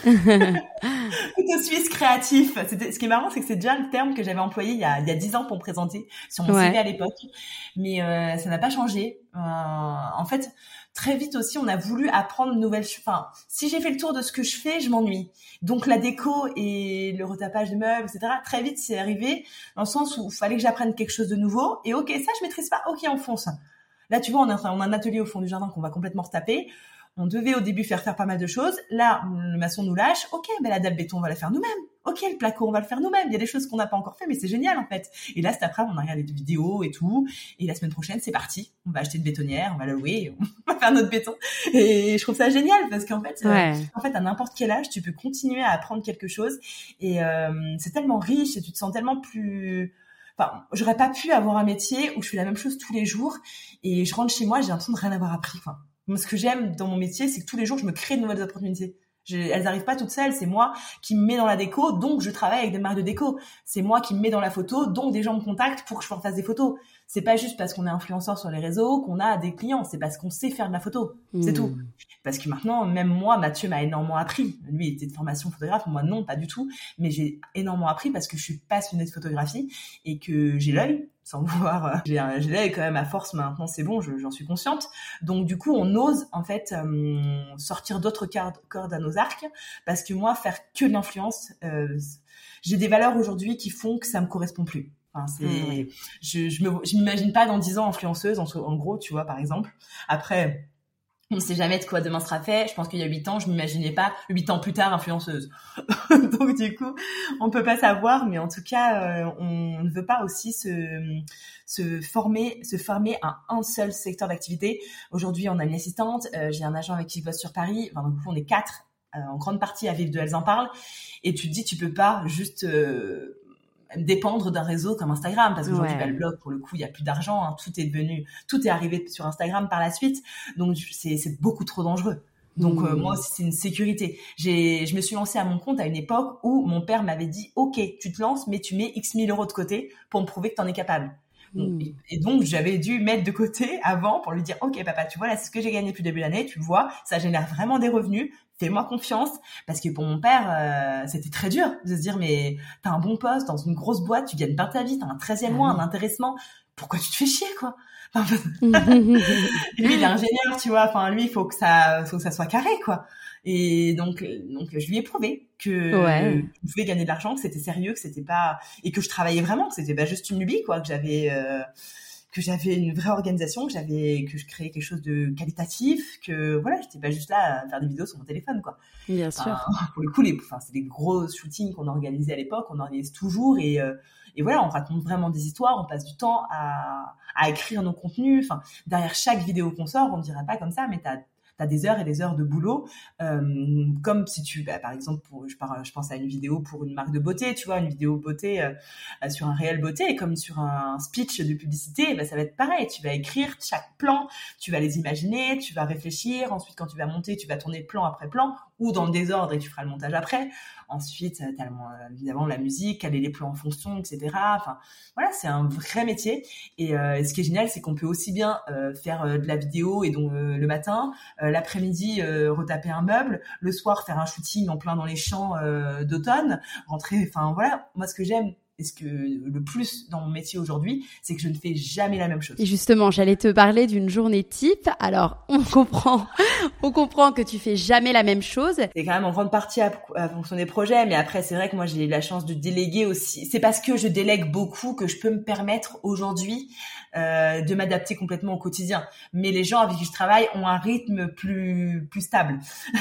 Couteau suisse créatif. C'était, ce qui est marrant, c'est que c'est déjà le terme que j'avais employé il y a, il y a dix ans pour me présenter sur mon ouais. C V à l'époque. Mais euh, ça n'a pas changé. Euh, en fait, très vite aussi, on a voulu apprendre de nouvelles choses. Enfin, si j'ai fait le tour de ce que je fais, je m'ennuie. Donc la déco et le retapage de meubles, et cetera. Très vite, c'est arrivé dans le sens où il fallait que j'apprenne quelque chose de nouveau. Et ok, ça, je maîtrise pas. Ok, on fonce. Là, tu vois, on a, on a un atelier au fond du jardin qu'on va complètement retaper. On devait au début faire faire pas mal de choses. Là, le maçon nous lâche. Ok, ben la dalle béton, on va la faire nous-mêmes. Ok, le placo, on va le faire nous-mêmes. Il y a des choses qu'on n'a pas encore fait, mais c'est génial en fait. Et là, cet après, on a regardé des vidéos et tout. Et la semaine prochaine, c'est parti. On va acheter une bétonnière, on va la louer, on va faire notre béton. Et je trouve ça génial parce qu'en fait, ouais. euh, en fait, à n'importe quel âge, tu peux continuer à apprendre quelque chose. Et euh, c'est tellement riche et tu te sens tellement plus... Enfin, j'aurais pas pu avoir un métier où je fais la même chose tous les jours et je rentre chez moi, j'ai l'impression de rien avoir appris. Enfin, moi, ce que j'aime dans mon métier, c'est que tous les jours, je me crée de nouvelles opportunités. Je, elles arrivent pas toutes seules, c'est moi qui me mets dans la déco, donc je travaille avec des marques de déco. C'est moi qui me mets dans la photo, donc des gens me contactent pour que je leur fasse des photos. C'est pas juste parce qu'on est influenceur sur les réseaux qu'on a des clients, c'est parce qu'on sait faire de la photo. C'est mmh. tout. Parce que maintenant, même moi, Mathieu m'a énormément appris. Lui, il était de formation photographe, moi non, pas du tout. Mais j'ai énormément appris parce que je suis passionnée de photographie et que j'ai l'œil. Sans vouloir, euh, j'ai, j'ai l'œil quand même à force maintenant, c'est bon, je, j'en suis consciente. Donc du coup, on ose en fait euh, sortir d'autres cordes, cordes à nos arcs, parce que moi, faire que de l'influence, euh, j'ai des valeurs aujourd'hui qui font que ça me correspond plus. Enfin, c'est, mmh. je, je, me, je m'imagine pas dans dix ans influenceuse, en, en gros, tu vois, par exemple. Après. On ne sait jamais de quoi demain sera fait. Je pense qu'il y a huit ans, je m'imaginais pas huit ans plus tard influenceuse. Donc du coup, on peut pas savoir, mais en tout cas, euh, on ne veut pas aussi se se former, se former à un seul secteur d'activité. Aujourd'hui, on a une assistante, euh, j'ai un agent avec qui je bosse sur Paris. Enfin, du coup, on est quatre, euh, en grande partie à vivre de Elles en parlent. Et tu te dis, tu peux pas juste euh, dépendre d'un réseau comme Instagram, parce qu'aujourd'hui, ouais. bah, le blog, pour le coup, il y a plus d'argent, hein, tout est devenu, tout est arrivé sur Instagram par la suite, donc c'est, c'est beaucoup trop dangereux. Donc mmh. euh, moi aussi, c'est une sécurité. J'ai, je me suis lancée à mon compte à une époque où mon père m'avait dit, ok, tu te lances, mais tu mets X mille euros de côté pour me prouver que t'en es capable. Donc, mmh. et donc, j'avais dû mettre de côté avant pour lui dire, ok, papa, tu vois, là, c'est ce que j'ai gagné depuis le début de l'année, tu le vois, ça génère vraiment des revenus, fais-moi confiance. Parce que pour mon père, euh, c'était très dur de se dire, mais t'as un bon poste dans une grosse boîte, tu gagnes bien ta vie, t'as un treizième mois, un intéressement, pourquoi tu te fais chier, quoi? Enfin, lui, il est ingénieur, tu vois, enfin, lui, il faut que ça, faut que ça soit carré, quoi. Et donc, donc, je lui ai prouvé que ouais. je pouvais gagner de l'argent, que c'était sérieux, que c'était pas, et que je travaillais vraiment, que c'était pas juste une lubie, quoi, que j'avais, euh, que j'avais une vraie organisation, que j'avais, que je créais quelque chose de qualitatif, que voilà, j'étais pas juste là à faire des vidéos sur mon téléphone, quoi. Bien enfin, sûr. Pour le coup, les, enfin, c'est des gros shootings qu'on organisait à l'époque, on organise toujours, et, euh, et voilà, on raconte vraiment des histoires, on passe du temps à, à écrire nos contenus. Enfin, derrière chaque vidéo qu'on sort, on ne dirait pas comme ça, mais t'as t'as des heures et des heures de boulot, euh, comme si tu, bah, par exemple, pour, je, par, je pense à une vidéo pour une marque de beauté, tu vois, une vidéo beauté euh, sur un réel beauté, et comme sur un speech de publicité, bah, ça va être pareil, tu vas écrire chaque plan, tu vas les imaginer, tu vas réfléchir, ensuite quand tu vas monter, tu vas tourner plan après plan, ou dans le désordre et tu feras le montage après. Ensuite, t'as évidemment la musique, caler les plans en fonction, et cetera. Enfin, voilà, c'est un vrai métier. Et euh, ce qui est génial, c'est qu'on peut aussi bien euh, faire euh, de la vidéo et donc euh, le matin, euh, l'après-midi euh, retaper un meuble, le soir faire un shooting en plein dans les champs euh, d'automne, rentrer. Enfin voilà, moi ce que j'aime et ce que le plus dans mon métier aujourd'hui, c'est que je ne fais jamais la même chose. Et justement, j'allais te parler d'une journée type. Alors, on comprend, on comprend que tu fais jamais la même chose. C'est quand même en grande partie à, à fonction des projets, mais après, c'est vrai que moi, j'ai eu la chance de déléguer aussi. C'est parce que je délègue beaucoup que je peux me permettre aujourd'hui euh, de m'adapter complètement au quotidien. Mais les gens avec qui je travaille ont un rythme plus plus stable.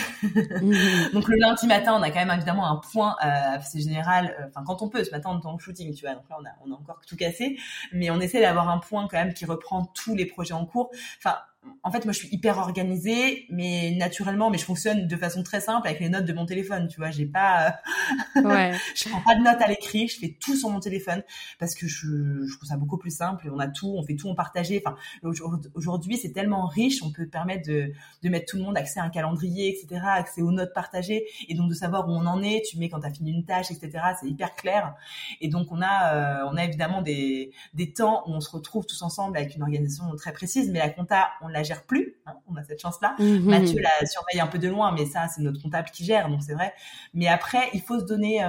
Mmh. Donc le lundi matin, on a quand même évidemment un point. Euh, c'est général. Enfin, euh, quand on peut, ce matin, on est en shooting, tu vois. Donc là, on a on a encore tout cassé, mais on essaie d'avoir un point quand même qui reprend tous les projets en cours. Enfin. En fait, moi, je suis hyper organisée, mais naturellement, mais je fonctionne de façon très simple avec les notes de mon téléphone, tu vois. J'ai pas, ouais. je prends pas de notes à l'écrit, je fais tout sur mon téléphone parce que je, je trouve ça beaucoup plus simple. On a tout, on fait tout en partagé. Enfin, aujourd'hui, c'est tellement riche, on peut permettre de, de mettre tout le monde accès à un calendrier, et cetera, accès aux notes partagées, et donc de savoir où on en est. Tu mets quand t'as fini une tâche, et cetera. C'est hyper clair. Et donc, on a, euh, on a évidemment des, des temps où on se retrouve tous ensemble avec une organisation très précise, mais la compta, on la gère plus, hein, on a cette chance-là. Mmh. Mathieu la surveille un peu de loin, mais ça, c'est notre comptable qui gère, donc c'est vrai. Mais après, il faut se donner, euh,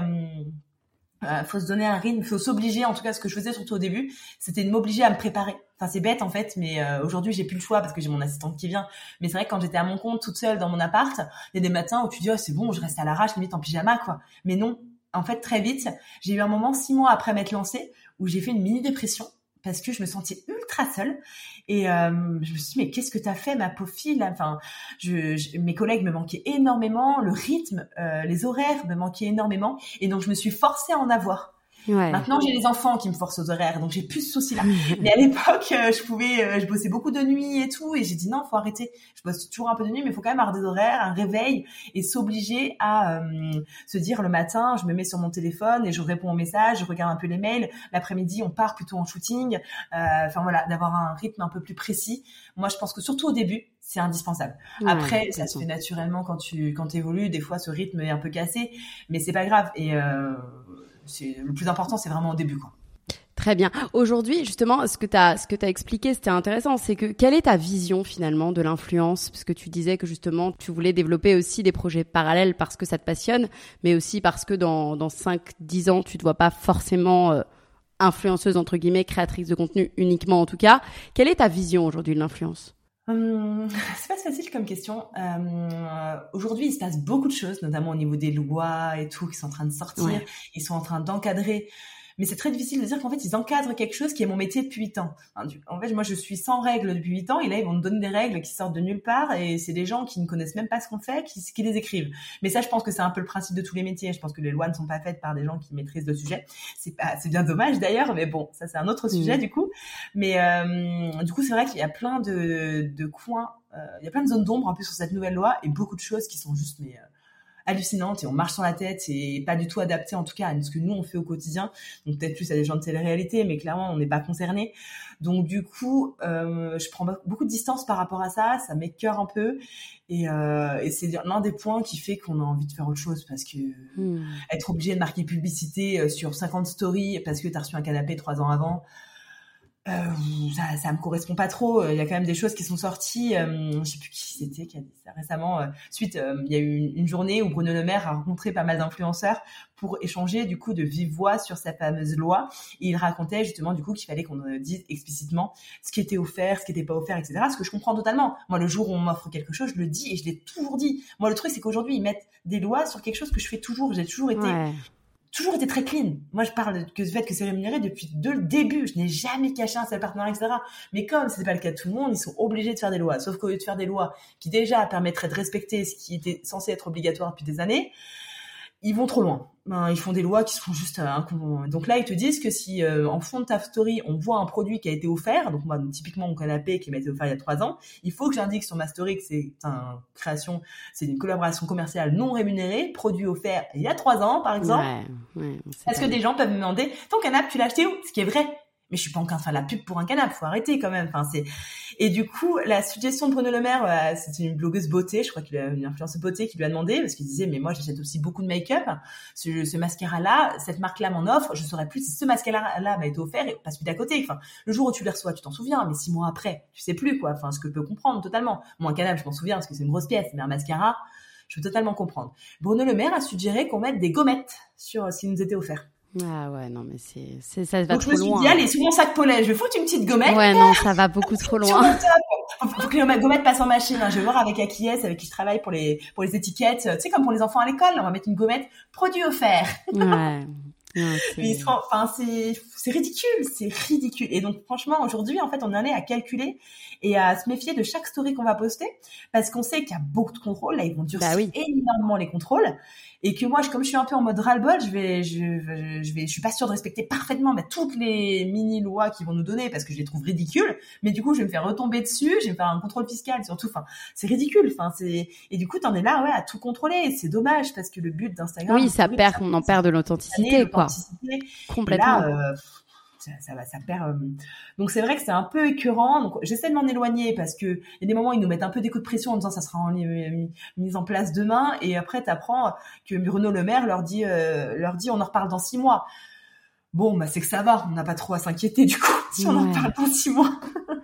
euh, faut se donner un rythme, il faut s'obliger. En tout cas, ce que je faisais surtout au début, c'était de m'obliger à me préparer. Enfin, c'est bête en fait, mais euh, aujourd'hui, j'ai plus le choix parce que j'ai mon assistante qui vient. Mais c'est vrai que quand j'étais à mon compte, toute seule dans mon appart, il y a des matins où tu dis, oh, c'est bon, je reste à l'arrache, limite en pyjama, quoi. Mais non, en fait, très vite, j'ai eu un moment, six mois après m'être lancée, où j'ai fait une mini dépression. Parce que je me sentais ultra seule et euh, je me suis dit mais qu'est-ce que t'as fait ma pauvre fille là, enfin je, je, mes collègues me manquaient énormément, le rythme, euh, les horaires me manquaient énormément et donc je me suis forcée à en avoir. Ouais. Maintenant, j'ai les enfants qui me forcent aux horaires, donc j'ai plus ce souci-là. Mais à l'époque, euh, je pouvais, euh, je bossais beaucoup de nuit et tout, et j'ai dit non, faut arrêter. Je bosse toujours un peu de nuit, mais il faut quand même avoir des horaires, un réveil, et s'obliger à euh, se dire le matin, je me mets sur mon téléphone et je réponds aux messages, je regarde un peu les mails. L'après-midi, on part plutôt en shooting. Enfin euh, voilà, d'avoir un rythme un peu plus précis. Moi, je pense que surtout au début, c'est indispensable. Ouais, après, ça se fait naturellement quand tu quand t'évolues. Des fois, ce rythme est un peu cassé, mais c'est pas grave. Et euh, c'est le plus important, c'est vraiment au début, quoi. Très bien. Aujourd'hui, justement, ce que tu as ce que tu as expliqué, c'était intéressant, c'est que quelle est ta vision finalement de l'influence, parce que tu disais que justement, tu voulais développer aussi des projets parallèles parce que ça te passionne, mais aussi parce que dans dans cinq dix ans, tu te vois pas forcément euh, influenceuse entre guillemets, créatrice de contenu uniquement en tout cas. Quelle est ta vision aujourd'hui de l'influence ? Hum, c'est pas facile comme question. Euh, aujourd'hui, il se passe beaucoup de choses, notamment au niveau des lois et tout, qui sont en train de sortir. Ouais. Ils sont en train d'encadrer. Mais c'est très difficile de dire qu'en fait, ils encadrent quelque chose qui est mon métier depuis huit ans. En fait, moi, je suis sans règles depuis huit ans et là, ils vont me donner des règles qui sortent de nulle part et c'est des gens qui ne connaissent même pas ce qu'on fait, qui, qui les écrivent. Mais ça, je pense que c'est un peu le principe de tous les métiers. Je pense que les lois ne sont pas faites par des gens qui maîtrisent le sujet. C'est pas, c'est bien dommage d'ailleurs, mais bon, ça, c'est un autre sujet, mmh. du coup. Mais, euh, du coup, c'est vrai qu'il y a plein de, de coins, euh, il y a plein de zones d'ombre un peu sur cette nouvelle loi et beaucoup de choses qui sont juste, mais, euh, hallucinante et on marche sur la tête et pas du tout adapté en tout cas à ce que nous on fait au quotidien, donc peut-être plus à des gens de télé-réalité, mais clairement on n'est pas concernés. Donc du coup euh, je prends beaucoup de distance par rapport à ça, ça m'écœure un peu et, euh, et c'est l'un des points qui fait qu'on a envie de faire autre chose parce que mmh. être obligé de marquer publicité sur cinquante stories parce que t'as reçu un canapé trois ans avant, Euh, ça, ça me correspond pas trop. Il y a quand même des choses qui sont sorties. Euh, je sais plus qui c'était qui a dit ça récemment. Euh, suite, euh, il y a eu une, une journée où Bruno Le Maire a rencontré pas mal d'influenceurs pour échanger du coup de vive voix sur sa fameuse loi. Et il racontait justement du coup qu'il fallait qu'on dise explicitement ce qui était offert, ce qui était pas offert, et cetera. Ce que je comprends totalement. Moi, le jour où on m'offre quelque chose, je le dis et je l'ai toujours dit. Moi, le truc c'est qu'aujourd'hui ils mettent des lois sur quelque chose que je fais toujours. J'ai toujours été ouais. toujours été très clean. Moi, je parle que du fait que c'est rémunéré depuis dès le début. Je n'ai jamais caché un seul partenaire, et cetera. Mais comme c'est pas le cas de tout le monde, ils sont obligés de faire des lois. Sauf qu'au lieu de faire des lois qui déjà permettraient de respecter ce qui était censé être obligatoire depuis des années, ils vont trop loin. Ils font des lois qui sont juste euh, donc là ils te disent que si euh, en fond de ta story on voit un produit qui a été offert, donc moi typiquement mon canapé qui m'a été offert il y a trois ans, il faut que j'indique sur ma story que c'est une création, c'est une collaboration commerciale non rémunérée, produit offert il y a trois ans par exemple. Ouais, ouais, parce que des gens peuvent me demander ton canapé tu l'as acheté où, ce qui est vrai. Mais je suis pas en train de faire la pub pour un canapé, faut arrêter quand même. Enfin, c'est et du coup la suggestion de Bruno Le Maire, euh, c'est une blogueuse beauté, je crois qu'il a une influenceuse beauté qui lui a demandé parce qu'il disait mais moi j'achète aussi beaucoup de make-up, ce, ce mascara là, cette marque là m'en offre, je saurais plus si ce mascara là m'a été offert et pas celui d'à côté. Enfin, le jour où tu le reçois, tu t'en souviens, mais six mois après, tu sais plus quoi. Enfin, ce que je peux comprendre totalement. Moi un canapé, je m'en souviens parce que c'est une grosse pièce, mais un mascara, je peux totalement comprendre. Bruno Le Maire a suggéré qu'on mette des gommettes sur ce qui nous était offert. Ah ouais, non, mais c'est, c'est ça va Donc, trop je me suis loin. dit, allez, sous mon sac polais, je vais foutre une petite gommette. Ouais, non, ça va beaucoup trop Sur loin. mon top. Faut, faut que les gommettes passent en machine. Hein. Je vais voir avec Akies, avec qui je travaille pour les, pour les étiquettes. Tu sais, comme pour les enfants à l'école, on va mettre une gommette produit offert. Ouais. Non, c'est... Mais il se rend- enfin, c'est, c'est ridicule, c'est ridicule. Et donc, franchement, aujourd'hui, en fait, on en est à calculer et à se méfier de chaque story qu'on va poster parce qu'on sait qu'il y a beaucoup de contrôles. Là, ils vont durcir Bah oui. énormément les contrôles. Et que moi, je, comme je suis un peu en mode ras-le-bol, je vais, je, je, je vais, je suis pas sûre de respecter parfaitement bah, toutes les mini-lois qu'ils vont nous donner parce que je les trouve ridicules. Mais du coup, je vais me faire retomber dessus, je vais me faire un contrôle fiscal surtout. Enfin, c'est ridicule. Enfin, c'est, et du coup, t'en es là, ouais, à tout contrôler. C'est dommage parce que le but d'Instagram. Oui, ça perd, on en perd de l'authenticité, quoi. Complètement. Et là, euh, ça, ça va, ça perd. Euh... Donc c'est vrai que c'est un peu écœurant. Donc j'essaie de m'en éloigner parce que il y a des moments où ils nous mettent un peu des coups de pression en disant ça sera en, mis, mis en place demain. Et après t'apprends que Bruno Le Maire leur dit, euh, leur dit on en reparle dans six mois. Bon, bah c'est que ça va. On n'a pas trop à s'inquiéter du coup si on ouais. en parle dans six mois.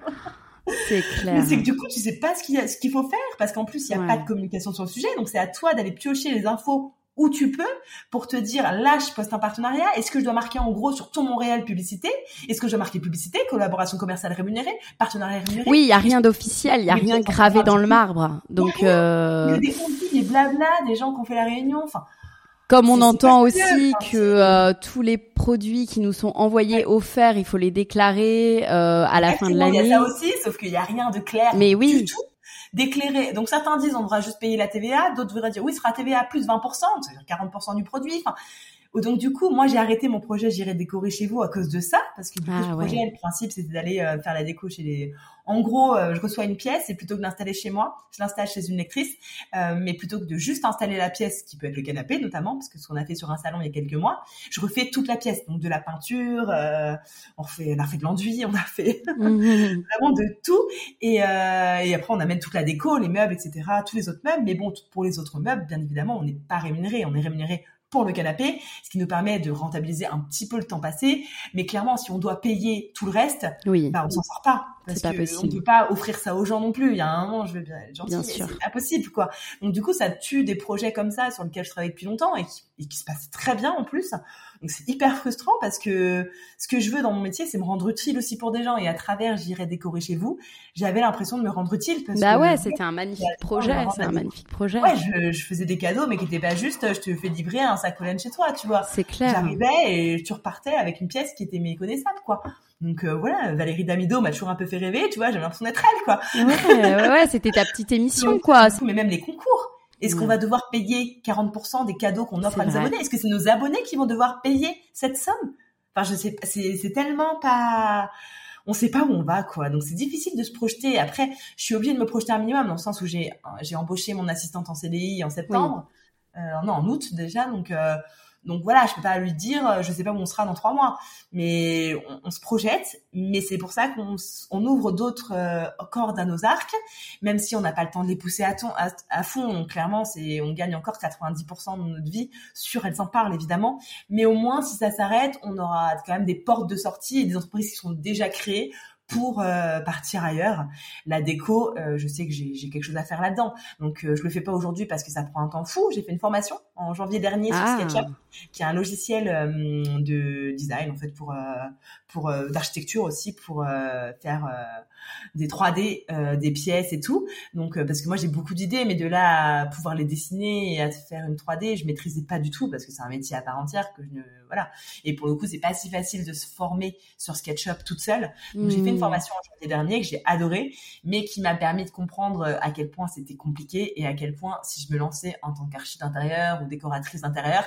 C'est clair. Mais c'est que du coup tu sais pas ce qu'il y a, ce qu'il faut faire parce qu'en plus il y a ouais. pas de communication sur le sujet. Donc c'est à toi d'aller piocher les infos où tu peux pour te dire là je poste un partenariat, est-ce que je dois marquer en gros sur ton Montréal publicité, est-ce que je dois marquer publicité, collaboration commerciale rémunérée, partenariat rémunéré. Oui, il y a rien d'officiel, il y a rien gravé dans le marbre. Donc euh... il y a des conflits, des blabla, des gens qui ont fait la réunion, enfin comme on entend aussi que euh, tous les produits qui nous sont envoyés offerts, il faut les déclarer euh, à la fin de l'année. Il y a ça aussi, sauf qu'il y a rien de clair Mais oui. du tout. D'éclairer. Donc certains disent on devra juste payer la T V A, d'autres voudraient dire oui, ce sera T V A plus vingt pour cent, c'est-à-dire quarante pour cent du produit. Enfin, donc du coup, moi j'ai arrêté mon projet J'irai décorer chez vous à cause de ça, parce que du coup ah, ce projet, ouais. le principe c'était d'aller euh, faire la déco chez les. En gros, euh, je reçois une pièce et plutôt que d'installer chez moi, je l'installe chez une lectrice, euh, mais plutôt que de juste installer la pièce, qui peut être le canapé notamment, parce que ce qu'on a fait sur un salon il y a quelques mois, je refais toute la pièce, donc de la peinture, euh, on refait, on a fait de l'enduit, on a fait mmh. vraiment de tout, et, euh, et après on amène toute la déco, les meubles, et cetera, tous les autres meubles, mais bon, pour les autres meubles, bien évidemment, on n'est pas rémunéré, on est rémunéré pour le canapé, ce qui nous permet de rentabiliser un petit peu le temps passé. Mais clairement, si on doit payer tout le reste, oui. bah, on s'en sort pas. Parce qu'on ne peut pas offrir ça aux gens non plus. Il y a un moment, je veux bien être gentil, bien sûr. C'est impossible, quoi. Donc, du coup, ça tue des projets comme ça sur lesquels je travaille depuis longtemps et qui, et qui se passent très bien en plus. Donc, c'est hyper frustrant parce que ce que je veux dans mon métier, c'est me rendre utile aussi pour des gens. Et à travers J'irai décorer chez vous, j'avais l'impression de me rendre utile. Parce bah que, ouais, c'était un magnifique projet. C'est un magnifique projet. Ouais, je, je faisais des cadeaux, mais qui n'étaient pas juste, je te fais livrer un sac Pollen chez toi, tu vois. C'est clair. J'arrivais et tu repartais avec une pièce qui était méconnaissable, quoi. Donc euh, voilà, Valérie Damido m'a toujours un peu fait rêver, tu vois, j'avais l'impression d'être elle, quoi. Ouais, ouais, ouais, c'était ta petite émission, donc, quoi. Mais même les concours. Est-ce ouais. qu'on va devoir payer quarante pour cent des cadeaux qu'on offre c'est à nos vrai. abonnés? Est-ce que c'est nos abonnés qui vont devoir payer cette somme? Enfin, je sais pas, c'est, c'est tellement pas... On sait pas où on va, quoi. Donc, c'est difficile de se projeter. Après, je suis obligée de me projeter un minimum dans le sens où j'ai, j'ai embauché mon assistante en C D I en septembre. Oui. Euh, non, en août déjà. Donc... Euh, Donc voilà, je peux pas lui dire, je sais pas où on sera dans trois mois, mais on, on se projette. Mais c'est pour ça qu'on on ouvre d'autres euh, cordes à nos arcs, même si on n'a pas le temps de les pousser à, ton, à, à fond. Donc, clairement, c'est on gagne encore quatre-vingt-dix pour cent de notre vie sur Elles en parlent évidemment. Mais au moins, si ça s'arrête, on aura quand même des portes de sortie et des entreprises qui sont déjà créées pour euh, partir ailleurs. La déco, euh, je sais que j'ai, j'ai quelque chose à faire là-dedans. Donc, euh, je le fais pas aujourd'hui parce que ça prend un temps fou. J'ai fait une formation en janvier dernier ah. sur SketchUp, qui est un logiciel euh, de design, en fait, pour, euh, pour euh, d'architecture aussi, pour euh, faire euh, des trois D, euh, des pièces et tout. Donc, euh, parce que moi, j'ai beaucoup d'idées, mais de là à pouvoir les dessiner et à faire une trois D, je maîtrisais pas du tout parce que c'est un métier à part entière que je ne... Voilà. Et pour le coup, c'est pas si facile de se former sur SketchUp toute seule. Donc, mmh. j'ai fait une formation en janvier dernier que j'ai adorée, mais qui m'a permis de comprendre à quel point c'était compliqué et à quel point, si je me lançais en tant qu'archi d'intérieur ou décoratrice d'intérieur,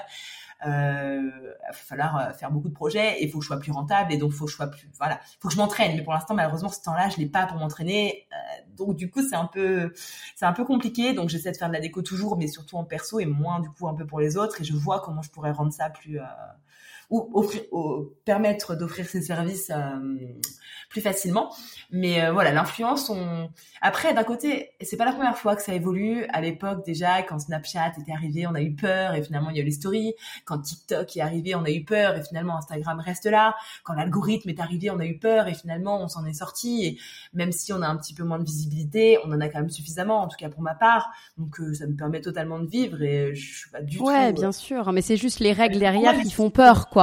euh, il va falloir faire beaucoup de projets et il faut que je sois plus rentable et donc il faut que je sois plus, voilà, faut que je m'entraîne. Mais pour l'instant, malheureusement, ce temps-là, je l'ai pas pour m'entraîner. Euh, donc, du coup, c'est un peu, c'est un peu compliqué. Donc, j'essaie de faire de la déco toujours, mais surtout en perso et moins, du coup, un peu pour les autres. Et je vois comment je pourrais rendre ça plus, euh, ou offrir, ou permettre d'offrir ces services euh, plus facilement. Mais euh, voilà, l'influence, on... après, d'un côté, c'est pas la première fois que ça évolue. À l'époque, déjà, quand Snapchat était arrivé, on a eu peur et finalement, il y a eu les stories. Quand TikTok est arrivé, on a eu peur et finalement, Instagram reste là. Quand l'algorithme est arrivé, on a eu peur et finalement, on s'en est sorti. Et même si on a un petit peu moins de visibilité, on en a quand même suffisamment, en tout cas pour ma part. Donc, euh, ça me permet totalement de vivre et je suis pas du ouais, tout... Ouais, bien euh... sûr. Mais c'est juste les règles derrière ouais, qui font peur, quoi.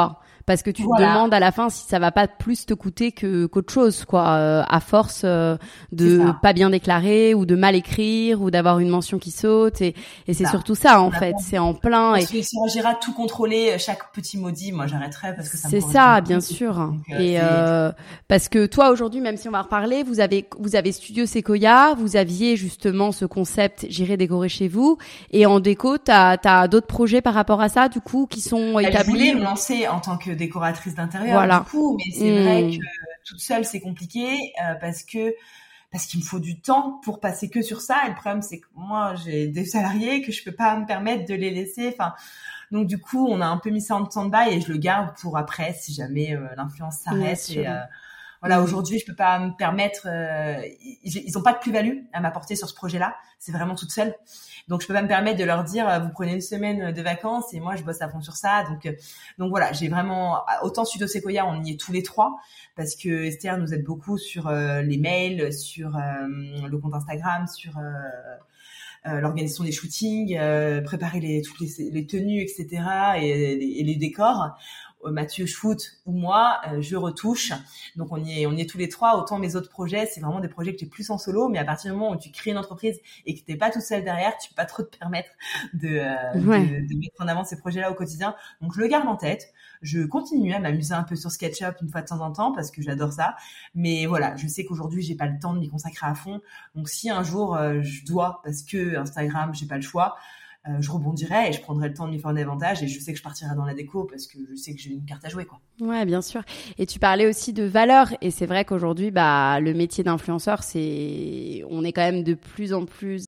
parce que tu Voilà. te demandes à la fin si ça va pas plus te coûter que qu'autre chose, quoi, euh, à force euh, C'est de ça. pas bien déclarer ou de mal écrire ou d'avoir une mention qui saute et et c'est Ça. surtout ça en On a fait, pas- c'est en plein et Parce que si on agira tout contrôler, chaque petit maudit, moi j'arrêterais parce que ça me c'est correspond ça, pas. bien sûr. Donc, euh, Et c'est- euh, parce que toi aujourd'hui, même si on va reparler, vous avez vous avez Studio Sequoia, vous aviez justement ce concept j'irai décorer chez vous, et en déco, t'as t'as d'autres projets par rapport à ça, du coup, qui sont Elle établis. voulait me lancer en tant que décoratrice d'intérieur, Voilà. du coup, mais c'est Mmh. vrai que toute seule c'est compliqué euh, parce que parce qu'il me faut du temps pour passer que sur ça. Et le problème c'est que moi j'ai des salariés que je peux pas me permettre de les laisser. Enfin, donc du coup on a un peu mis ça en stand-by et je le garde pour après si jamais euh, l'influence Bien s'arrête. sûr. Et euh, voilà, Mmh. aujourd'hui je peux pas me permettre. Euh, ils, ils ont pas de plus-value à m'apporter sur ce projet-là. C'est vraiment toute seule. Donc je peux pas me permettre de leur dire euh, vous prenez une semaine de vacances et moi je bosse à fond sur ça. Donc euh, donc voilà, j'ai vraiment autant Studio Sequoia, on y est tous les trois parce que Esther nous aide beaucoup sur euh, les mails, sur euh, le compte Instagram, sur euh, euh, l'organisation des shootings, euh, préparer les toutes les, les tenues, et cetera et, et les décors. Mathieu shoot ou moi, euh, je retouche. Donc on y est, on y est tous les trois. Autant mes autres projets, c'est vraiment des projets que j'ai plus en solo, mais à partir du moment où tu crées une entreprise et que t'es pas toute seule derrière, tu peux pas trop te permettre de, euh, Ouais. de, de mettre en avant ces projets-là au quotidien. Donc je le garde en tête. Je continue à m'amuser un peu sur SketchUp une fois de temps en temps parce que j'adore ça. Mais voilà, je sais qu'aujourd'hui j'ai pas le temps de m'y consacrer à fond. Donc si un jour euh, je dois, parce que Instagram, j'ai pas le choix. Euh, je rebondirai et je prendrai le temps de m'y faire un avantage et je sais que je partirai dans la déco parce que je sais que j'ai une carte à jouer, quoi. Ouais, bien sûr. Et tu parlais aussi de valeur, et c'est vrai qu'aujourd'hui, bah, le métier d'influenceur, c'est, on est quand même de plus en plus.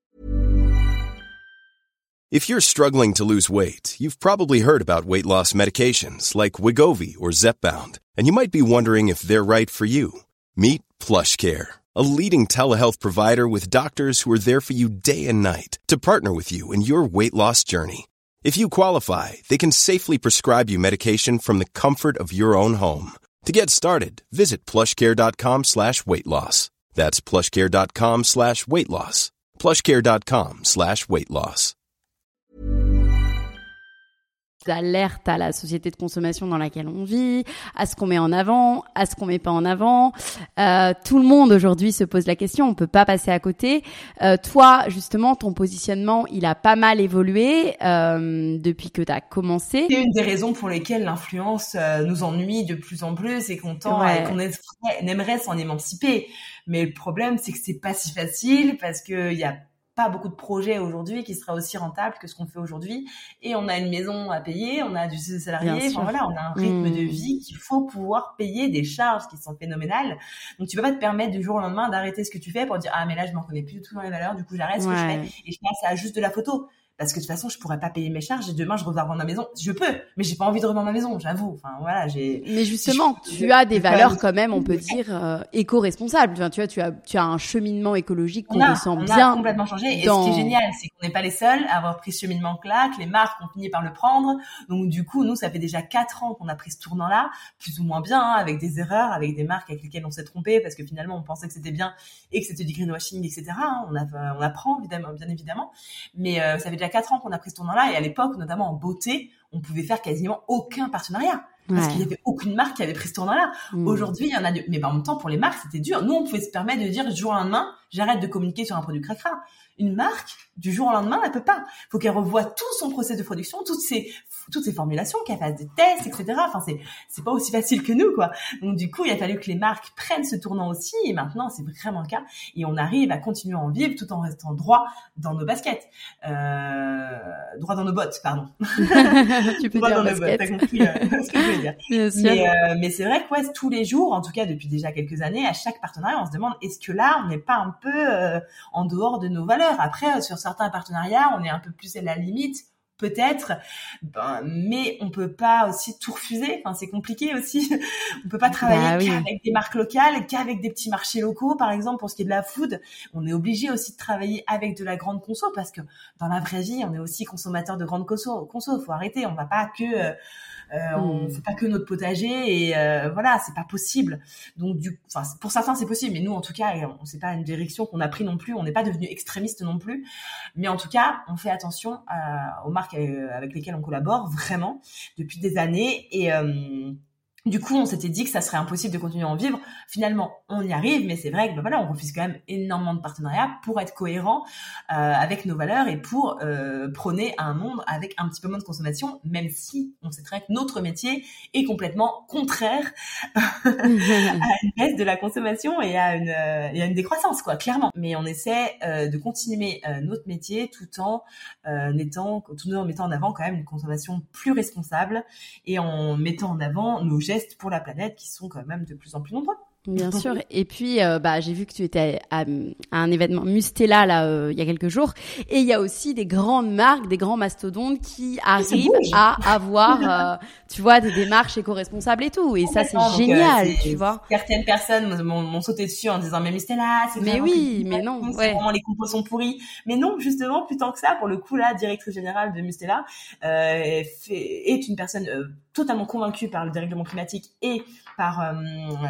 If you're struggling to lose weight, you've probably heard about weight loss medications like Wegovy or Zepbound, and you might be wondering if they're right for you. Meet PlushCare, a leading telehealth provider with doctors who are there for you day and night to partner with you in your weight loss journey. If you qualify, they can safely prescribe you medication from the comfort of your own home. To get started, visit plushcare.com slash weight loss. That's plushcare.com slash weight loss. plushcare.com slash weight loss. Alerte à la société de consommation dans laquelle on vit, à ce qu'on met en avant, à ce qu'on met pas en avant. Euh, tout le monde aujourd'hui se pose la question, on peut pas passer à côté. Euh, toi, justement, ton positionnement, il a pas mal évolué euh, depuis que tu as commencé. C'est une des raisons pour lesquelles l'influence euh, nous ennuie de plus en plus et qu'on tend Ouais. et qu'on aimerait, on aimerait s'en émanciper. Mais le problème, c'est que c'est pas si facile parce que il y a pas beaucoup de projets aujourd'hui qui seraient aussi rentables que ce qu'on fait aujourd'hui. Et on a une maison à payer, on a du Bien salarié, sûr. enfin voilà, on a un rythme Mmh. de vie qu'il faut pouvoir payer, des charges qui sont phénoménales. Donc tu peux pas te permettre du jour au lendemain d'arrêter ce que tu fais pour dire ah mais là je m'en connais plus du tout dans les valeurs, du coup j'arrête ce que je Ouais. fais et je passe à juste de la photo. Parce que de toute façon, je pourrais pas payer mes charges et demain je revends ma maison. Je peux, mais j'ai pas envie de revendre ma maison, j'avoue. Enfin voilà, j'ai. Mais justement, Si je- tu as des je- valeurs je- quand même, on peut dire, euh, éco-responsables. Enfin, tu vois, tu as, tu as un cheminement écologique qu'on On a, ressent on bien. a complètement changé. Et dans- ce qui est génial, c'est qu'on n'est pas les seuls à avoir pris ce cheminement-là, que les marques ont fini par le prendre. Donc du coup, nous, ça fait déjà quatre ans qu'on a pris ce tournant-là, plus ou moins bien, hein, avec des erreurs, avec des marques avec lesquelles on s'est trompé, parce que finalement, on pensait que c'était bien et que c'était du greenwashing, et cetera. hein. On, a, on apprend, évidemment, bien évidemment. Mais euh, ça fait déjà quatre ans qu'on a pris ce tournant-là. Et à l'époque, notamment en beauté, on pouvait faire quasiment aucun partenariat. Parce Ouais. qu'il y avait aucune marque qui avait pris ce tournant-là. Mmh. Aujourd'hui, il y en a, de... mais en même temps, pour les marques, c'était dur. Nous, on pouvait se permettre de dire du jour au lendemain, j'arrête de communiquer sur un produit cracra. Une marque, du jour au lendemain, elle peut pas. Faut qu'elle revoie tout son process de production, toutes ses, toutes ses formulations, qu'elle fasse des tests, et cetera. Enfin, c'est, c'est pas aussi facile que nous, quoi. Donc, du coup, il a fallu que les marques prennent ce tournant aussi. Et maintenant, c'est vraiment le cas. Et on arrive à continuer à en vivre tout en restant droit dans nos baskets. Euh, droit dans nos bottes, pardon. Tu peux droit dire dans nos bottes, basket. t'as compris euh, ce que je veux dire. Bien sûr. Mais, euh, mais c'est vrai que ouais, tous les jours, en tout cas depuis déjà quelques années, à chaque partenariat, on se demande est-ce que là, on n'est pas un peu euh, en dehors de nos valeurs. Après, euh, sur certains partenariats, on est un peu plus à la limite, peut-être, ben, mais on peut pas aussi tout refuser. Enfin, c'est compliqué aussi. On peut pas travailler Bah oui. qu'avec des marques locales, qu'avec des petits marchés locaux, par exemple, pour ce qui est de la food. On est obligé aussi de travailler avec de la grande conso parce que dans la vraie vie, on est aussi consommateur de grande conso. Conso, faut arrêter. On va pas que euh, Euh, on Mm. fait pas que notre potager et euh, voilà, c'est pas possible. Donc du, enfin pour certains c'est possible, mais nous en tout cas, on c'est pas une direction qu'on a pris non plus. On n'est pas devenu extrémiste non plus, mais en tout cas, on fait attention à, aux marques euh, avec lesquelles on collabore vraiment depuis des années et euh, Du coup, on s'était dit que ça serait impossible de continuer à en vivre. Finalement, on y arrive, mais c'est vrai que ben voilà, on refuse quand même énormément de partenariats pour être cohérent euh, avec nos valeurs et pour euh, prôner un monde avec un petit peu moins de consommation, même si on sait très bien que notre métier est complètement contraire à une baisse de la consommation et à une, euh, et à une décroissance, quoi, clairement. Mais on essaie euh, de continuer euh, notre métier tout en euh, étant, tout en mettant en avant quand même une consommation plus responsable et en mettant en avant nos gestes pour la planète qui sont quand même de plus en plus nombreux. Bien sûr. Et puis, euh, bah, j'ai vu que tu étais à, à un événement Mustela là euh, il y a quelques jours. Et il y a aussi des grandes marques, des grands mastodontes qui arrivent à avoir, euh, tu vois, des démarches éco-responsables et tout. Et ça, c'est Donc, génial, euh, c'est, tu vois. Certaines personnes m'ont, m'ont sauté dessus en disant mais Mustela, c'est mais oui, mais non, c'est ouais. vraiment les compos sont pourris. Mais non, justement, plus tant que ça. Pour le coup, la directrice générale de Mustela euh, fait, est une personne euh, totalement convaincue par le dérèglement climatique et par euh,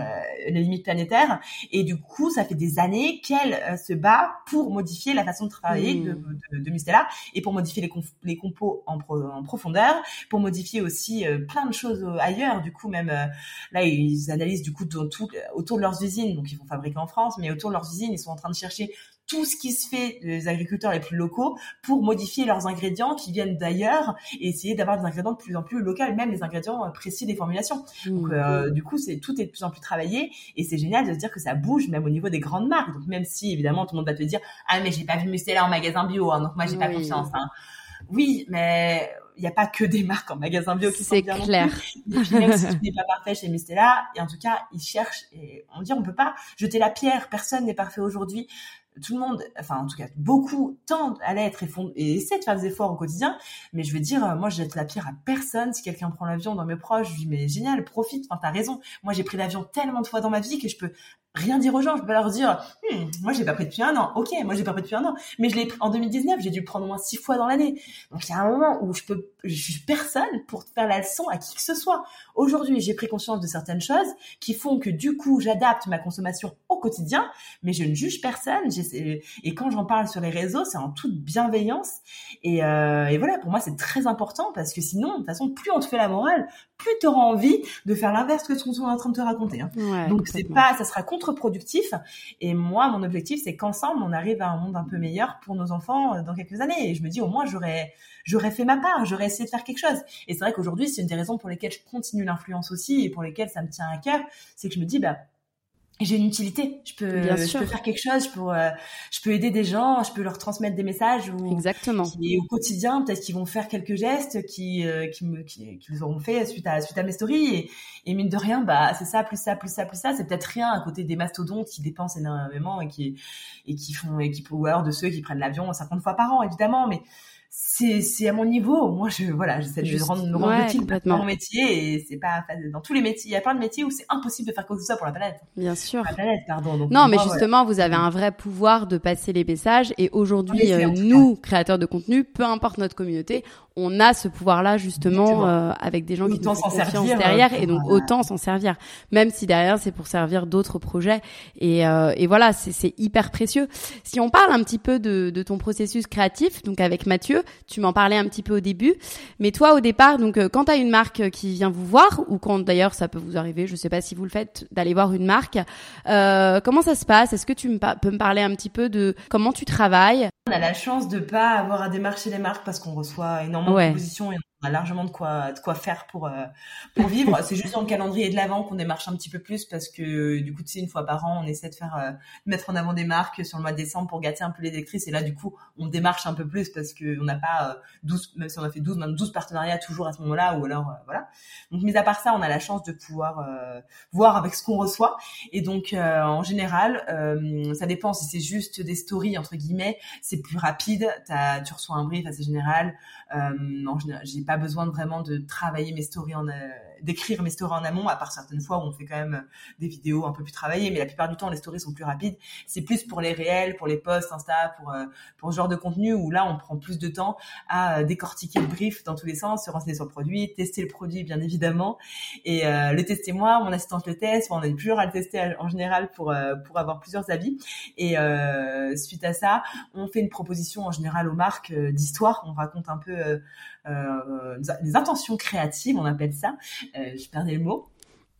les limites planétaires. Et du coup, ça fait des années qu'elle euh, se bat pour modifier la façon de travailler mmh. de, de, de Mustela et pour modifier les, conf- les compos en, pro- en profondeur, pour modifier aussi euh, plein de choses ailleurs. Du coup, même euh, là, ils analysent du coup tout, tout, autour de leurs usines. Donc, ils vont fabriquer en France, mais autour de leurs usines, ils sont en train de chercher tout ce qui se fait des agriculteurs les plus locaux pour modifier leurs ingrédients qui viennent d'ailleurs et essayer d'avoir des ingrédients de plus en plus locaux, même les ingrédients précis des formulations. Mmh. Donc, euh, du coup, c'est, tout est de plus en plus travaillé et c'est génial de se dire que ça bouge même au niveau des grandes marques. Donc, même si, évidemment, tout le monde va te dire « Ah, mais j'ai pas vu Mustela en magasin bio, hein, donc moi, j'ai oui. pas confiance. Hein. » Oui, mais il n'y a pas que des marques en magasin bio qui c'est sont bien clair. Non plus. Et puis même si tu n'es pas parfait chez Mustela, et en tout cas, ils cherchent, et on dit on peut pas jeter la pierre, personne n'est parfait aujourd'hui. Tout le monde, enfin en tout cas beaucoup tendent à l'être et, font, et essaient de faire des efforts au quotidien, mais je veux dire, moi je jette la pierre à personne. Si quelqu'un prend l'avion dans mes proches, je dis mais génial, profite, enfin t'as raison. Moi j'ai pris l'avion tellement de fois dans ma vie que je peux rien dire aux gens, je peux leur dire hm, moi j'ai pas pris depuis un an, ok, moi j'ai pas pris depuis un an, mais je l'ai pris en deux mille dix-neuf, j'ai dû le prendre au moins six fois dans l'année. Donc il y a un moment où je peux, je suis personne pour faire la leçon à qui que ce soit. Aujourd'hui j'ai pris conscience de certaines choses qui font que du coup j'adapte ma consommation au quotidien, mais je ne juge personne. J'ai, et quand j'en parle sur les réseaux, c'est en toute bienveillance et, euh, et voilà, pour moi c'est très important parce que sinon de toute façon plus on te fait la morale, plus tu auras envie de faire l'inverse que ce qu'on est en train de te raconter. Hein. Ouais, donc c'est pas, ça sera contre-productif. Et moi, mon objectif, c'est qu'ensemble, on arrive à un monde un peu meilleur pour nos enfants dans quelques années. Et je me dis, au moins, j'aurais, j'aurais fait ma part, j'aurais essayé de faire quelque chose. Et c'est vrai qu'aujourd'hui, c'est une des raisons pour lesquelles je continue l'influence aussi et pour lesquelles ça me tient à cœur, c'est que je me dis, bah, j'ai une utilité, je peux, Bien je sûr. peux faire quelque chose, je peux, euh, je peux aider des gens, je peux leur transmettre des messages ou exactement. Et au quotidien, peut-être qu'ils vont faire quelques gestes qui, euh, qui me, qui, qu'ils auront fait suite à, suite à mes stories et, et mine de rien, bah c'est ça plus ça plus ça plus ça, c'est peut-être rien à côté des mastodontes qui dépensent énormément et qui, et qui font, et qui, ou alors de ceux qui prennent l'avion cinquante fois par an évidemment, mais c'est c'est à mon niveau. Moi je voilà, j'essaie de rendre me rendre ouais, utile dans mon métier et c'est pas dans tous les métiers, il y a plein de métiers où c'est impossible de faire quoi que ce soit pour la planète. Bien sûr. La planète, pardon. Donc, non, mais moi, justement, voilà. vous avez un vrai pouvoir de passer les messages et aujourd'hui euh, nous créateurs de contenu, peu importe notre communauté, on a ce pouvoir-là justement euh, avec des gens qui nous font confiance servir, derrière et donc voilà. Autant s'en servir, même si derrière c'est pour servir d'autres projets et, euh, et voilà, c'est, c'est hyper précieux. Si on parle un petit peu de, de ton processus créatif, donc avec Mathieu, tu m'en parlais un petit peu au début, mais toi au départ, donc euh, quand tu as une marque qui vient vous voir ou quand d'ailleurs ça peut vous arriver, je sais pas si vous le faites, d'aller voir une marque, euh, comment ça se passe? Est-ce que tu me pa- peux me parler un petit peu de comment tu travailles? On a la chance de pas avoir à démarcher les marques parce qu'on reçoit énormément ouais. de propositions et on a largement de quoi de quoi faire pour euh, pour vivre. C'est juste dans le calendrier de l'avant qu'on démarche un petit peu plus parce que du coup tu sais une fois par an on essaie de faire euh, mettre en avant des marques sur le mois de décembre pour gâter un peu les lectrices et là du coup on démarche un peu plus parce que on n'a pas euh, douze, même si on a fait douze même douze partenariats toujours à ce moment-là ou alors euh, voilà. Donc mis à part ça on a la chance de pouvoir euh, voir avec ce qu'on reçoit et donc euh, en général euh, ça dépend si c'est juste des stories entre guillemets c'est plus rapide, t'as, tu reçois un brief assez général. Euh, en général, j'ai pas besoin de vraiment de travailler mes stories en, euh, d'écrire mes stories en amont, à part certaines fois où on fait quand même des vidéos un peu plus travaillées, mais la plupart du temps les stories sont plus rapides. C'est plus pour les réels, pour les posts Insta, pour euh, pour ce genre de contenu où là on prend plus de temps à euh, décortiquer le brief dans tous les sens, se renseigner sur le produit, tester le produit bien évidemment et euh, le tester moi, mon assistante le teste, on est plusieurs à le tester en général pour euh, pour avoir plusieurs avis et euh, suite à ça on fait une proposition en général aux marques euh, d'histoire, on raconte un peu euh, euh, des intentions créatives, on appelle ça, euh, je perdais le mot.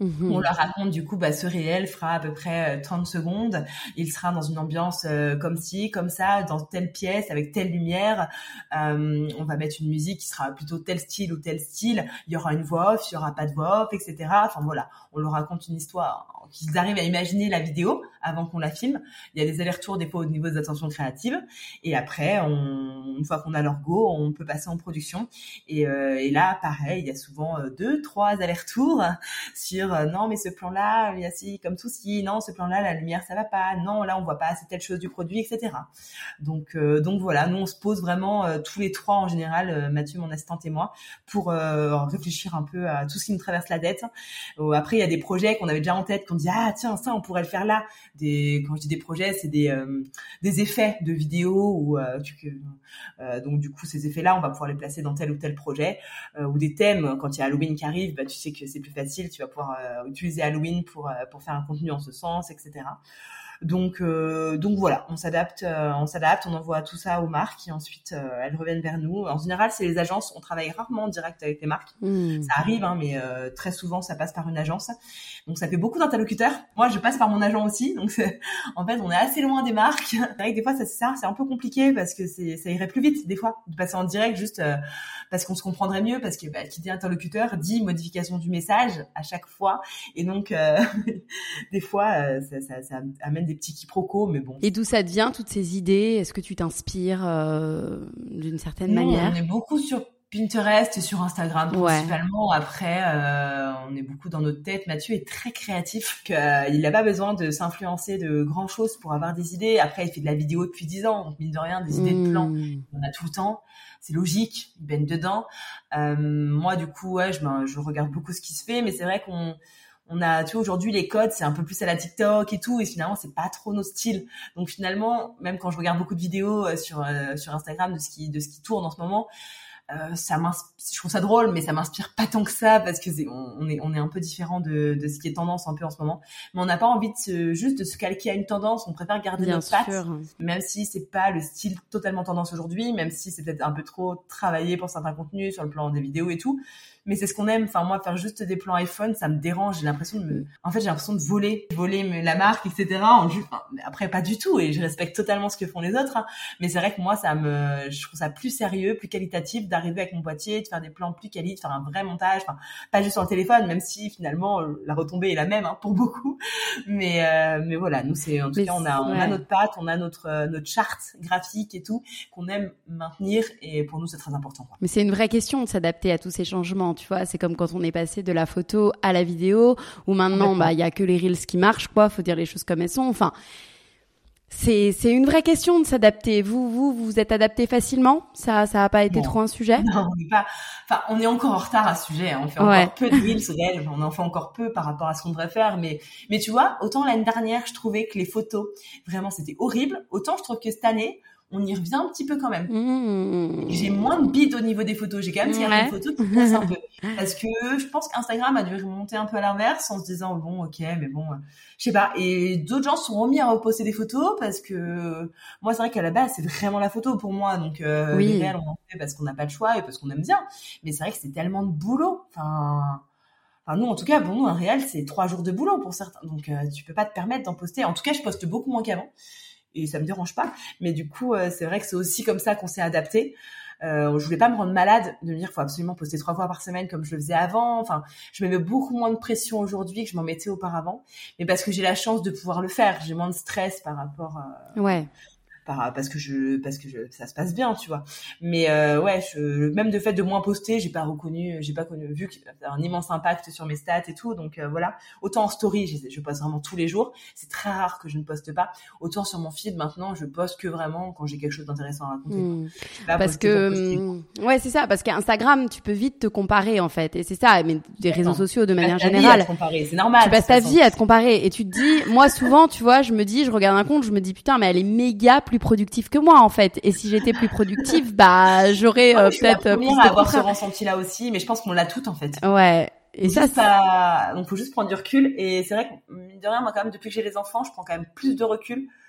Mmh. On leur raconte du coup, bah, ce réel fera à peu près trente secondes. Il sera dans une ambiance euh, comme ci, comme ça, dans telle pièce, avec telle lumière. Euh, on va mettre une musique qui sera plutôt tel style ou tel style. Il y aura une voix off, il y aura pas de voix off, et cetera. Enfin voilà, on leur raconte une histoire, qu'ils arrivent à imaginer la vidéo avant qu'on la filme. Il y a des allers-retours des fois au niveau des attentions créatives. Et après, on, une fois qu'on a leur go, on peut passer en production. Et, euh, et là, pareil, il y a souvent euh, deux, trois allers-retours sur euh, non, mais ce plan-là, il y a ci, comme tout ci, non, ce plan-là, la lumière, ça va pas, non, là, on voit pas assez telle chose du produit, et cetera. Donc, euh, donc voilà, nous, on se pose vraiment euh, tous les trois en général, euh, Mathieu, mon assistante et moi, pour euh, réfléchir un peu à tout ce qui nous traverse la tête. Euh, après, il y a des projets qu'on avait déjà en tête, qu'on dit ah tiens, ça, on pourrait le faire là. Des, quand je dis des projets, c'est des euh, des effets de vidéo ou euh, tu, euh, donc du coup, ces effets-là, on va pouvoir les placer dans tel ou tel projet euh, ou des thèmes. Quand il y a Halloween qui arrive, bah tu sais que c'est plus facile, tu vas pouvoir euh, utiliser Halloween pour euh, pour faire un contenu en ce sens, et cetera. Donc euh, donc voilà, on s'adapte, euh, on s'adapte, on envoie tout ça aux marques et ensuite euh, elles reviennent vers nous. En général, c'est les agences, on travaille rarement en direct avec les marques. Mmh. Ça arrive, hein, mais euh, très souvent ça passe par une agence. Donc ça fait beaucoup d'interlocuteurs. Moi, je passe par mon agent aussi, donc c'est... en fait, on est assez loin des marques. C'est vrai que des fois ça ça c'est un peu compliqué parce que c'est ça irait plus vite des fois de passer en direct juste euh, parce qu'on se comprendrait mieux, parce que bah, qui dit interlocuteur dit modification du message à chaque fois et donc euh, des fois euh, ça, ça, ça amène des petits quiproquos, mais bon. Et d'où ça te vient, toutes ces idées? Est-ce que tu t'inspires euh, d'une certaine Nous, manière? On est beaucoup sur Pinterest et sur Instagram principalement. Ouais. Après, euh, on est beaucoup dans notre tête. Mathieu est très créatif. Que, euh, il n'a pas besoin de s'influencer de grand chose pour avoir des idées. Après, il fait de la vidéo depuis dix ans. Donc, mine de rien, des idées mmh. de plans, on a tout le temps. C'est logique, il baigne dedans. Euh, moi, du coup, ouais, je, ben, je regarde beaucoup ce qui se fait. Mais c'est vrai qu'on... On a, tu vois, aujourd'hui, les codes, c'est un peu plus à la TikTok et tout, et finalement, c'est pas trop nos styles. Donc, finalement, même quand je regarde beaucoup de vidéos euh, sur, euh, sur Instagram de ce qui, de ce qui tourne en ce moment, euh, ça m'inspire, je trouve ça drôle, mais ça m'inspire pas tant que ça parce que c'est, on, on est, on est un peu différent de, de ce qui est tendance un peu en ce moment. Mais on n'a pas envie de se, juste de se calquer à une tendance. On préfère garder Bien notre sûr. patte, même si c'est pas le style totalement tendance aujourd'hui, même si c'est peut-être un peu trop travaillé pour certains contenus sur le plan des vidéos et tout. Mais c'est ce qu'on aime. Enfin, moi, faire juste des plans iPhone, ça me dérange. J'ai l'impression de me, en fait, j'ai l'impression de voler, voler la marque, et cetera. En juste, enfin, après, pas du tout. Et je respecte totalement ce que font les autres. Hein. Mais c'est vrai que moi, ça me, je trouve ça plus sérieux, plus qualitatif d'arriver avec mon boîtier, de faire des plans plus quali, de faire un vrai montage. Enfin, pas juste sur le téléphone, même si finalement la retombée est la même hein, pour beaucoup. Mais, euh, mais voilà, nous, c'est en tout mais cas, on a, on ouais. a notre patte, on a notre euh, notre charte graphique et tout qu'on aime maintenir. Et pour nous, c'est très important. Quoi. Mais c'est une vraie question de s'adapter à tous ces changements. Tu vois, c'est comme quand on est passé de la photo à la vidéo, où maintenant, bah, il y a que les reels qui marchent, quoi. Faut dire les choses comme elles sont. Enfin, c'est, c'est une vraie question de s'adapter. Vous, vous, vous vous êtes adapté facilement? Ça, ça a pas été bon. trop un sujet? Non, on n'est pas, enfin, on est encore en retard à ce sujet. Hein. On fait encore ouais. peu de reels réels. On en fait encore peu par rapport à ce qu'on devrait faire. Mais, mais tu vois, autant l'année dernière, je trouvais que les photos, vraiment, c'était horrible. Autant je trouve que cette année, on y revient un petit peu quand même. Mmh. J'ai moins de bides au niveau des photos. J'ai quand même tiré ouais. des photos qui passent un peu. Parce que je pense qu'Instagram a dû remonter un peu à l'inverse en se disant, bon, ok, mais bon, euh, je sais pas. Et d'autres gens se sont remis à reposter des photos parce que moi, c'est vrai qu'à la base, c'est vraiment la photo pour moi. Donc, euh, oui. les réels, on en fait parce qu'on n'a pas le choix et parce qu'on aime bien. Mais c'est vrai que c'est tellement de boulot. Enfin... Enfin, nous, en tout cas, pour nous, un réel, c'est trois jours de boulot pour certains. Donc, euh, tu peux pas te permettre d'en poster. En tout cas, je poste beaucoup moins qu'avant. Et ça me dérange pas, mais du coup euh, c'est vrai que c'est aussi comme ça qu'on s'est adapté. Euh, je voulais pas me rendre malade de me dire faut absolument poster trois fois par semaine comme je le faisais avant. Enfin, je me mets beaucoup moins de pression aujourd'hui que je m'en mettais auparavant, mais parce que j'ai la chance de pouvoir le faire, j'ai moins de stress par rapport à... ouais. Par, parce que je parce que je, ça se passe bien, tu vois. Mais euh, ouais, je, même de fait de moins poster, j'ai pas reconnu, j'ai pas connu, vu qu'il y a un immense impact sur mes stats et tout. Donc euh, voilà. Autant en story, je, je poste vraiment tous les jours. C'est très rare que je ne poste pas. Autant sur mon feed maintenant, je poste que vraiment quand j'ai quelque chose d'intéressant à raconter. Mmh. Parce que ouais, c'est ça. Parce qu'Instagram, tu peux vite te comparer en fait. Et c'est ça. Mais des ouais, réseaux non. sociaux de tu manière générale, c'est normal. Tu passes ta vie à te comparer et tu te dis, moi souvent, tu vois, je me dis, je regarde un compte, je me dis putain, mais elle est méga plus productive que moi en fait, et si j'étais plus productive bah j'aurais euh, ouais, peut-être la première à avoir ce ressenti là aussi, mais je pense qu'on l'a toutes en fait. Ouais. Et faut ça c'est pas... donc faut juste prendre du recul. Et c'est vrai que mine de rien, moi quand même depuis que j'ai les enfants, je prends quand même plus de recul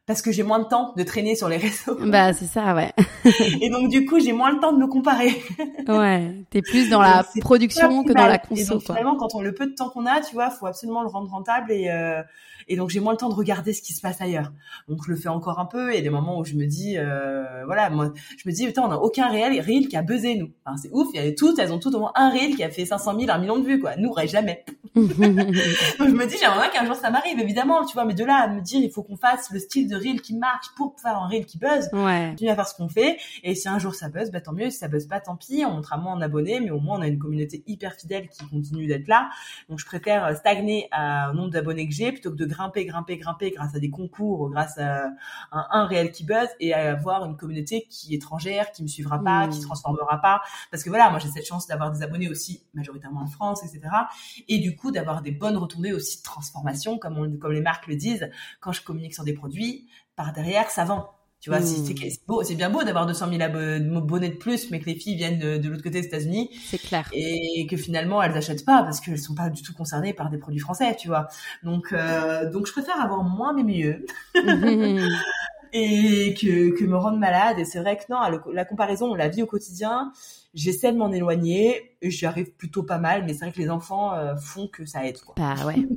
parce que j'ai moins de temps de traîner sur les réseaux. Bah, c'est ça, ouais. Et donc, du coup, j'ai moins le temps de me comparer. Ouais. T'es plus dans la donc, production que dans la conso, et donc, quoi. Finalement, quand on le peu de temps qu'on a, tu vois, faut absolument le rendre rentable et, euh, et donc, j'ai moins le temps de regarder ce qui se passe ailleurs. Donc, je le fais encore un peu. Il y a des moments où je me dis, euh, voilà, moi, je me dis, putain, on n'a aucun réel, reel qui a buzzé, nous. Enfin, c'est ouf. Il y a toutes, elles ont toutes au moins un reel qui a fait cinq cent mille, un million de vues, quoi. Nous, jamais. Donc, je me dis, j'aimerais qu'un jour ça m'arrive, évidemment, tu vois, mais de là à me dire, il faut qu'on fasse le style de reel qui marche pour faire un reel qui buzz. Ouais. Continuer à faire ce qu'on fait. Et si un jour ça buzz, bah, tant mieux. Si ça buzz pas, tant pis. On montera moins en abonnés, mais au moins, on a une communauté hyper fidèle qui continue d'être là. Donc, je préfère stagner à, au nombre d'abonnés que j'ai plutôt que de grimper, grimper, grimper grâce à des concours, grâce à un, un réel qui buzz et à avoir une communauté qui est étrangère, qui me suivra pas, mmh. qui se transformera pas. Parce que voilà, moi, j'ai cette chance d'avoir des abonnés aussi majoritairement en France, et cetera. Et du coup, d'avoir des bonnes retombées aussi de transformation, comme, on, comme les marques le disent. Quand je communique sur des produits, par derrière, ça vend. Tu vois, mmh. c'est, c'est, beau, c'est bien beau d'avoir deux cent mille abonnés de plus, mais que les filles viennent de, de l'autre côté des États-Unis. C'est clair. Et que finalement, elles achètent pas parce qu'elles sont pas du tout concernées par des produits français, tu vois. Donc, euh, donc je préfère avoir moins mais mieux. Mmh. Et que, que me rendre malade. Et c'est vrai que non, la comparaison, la vie au quotidien, j'essaie de m'en éloigner et j'y arrive plutôt pas mal, mais c'est vrai que les enfants euh, font que ça aide, quoi. Bah ouais.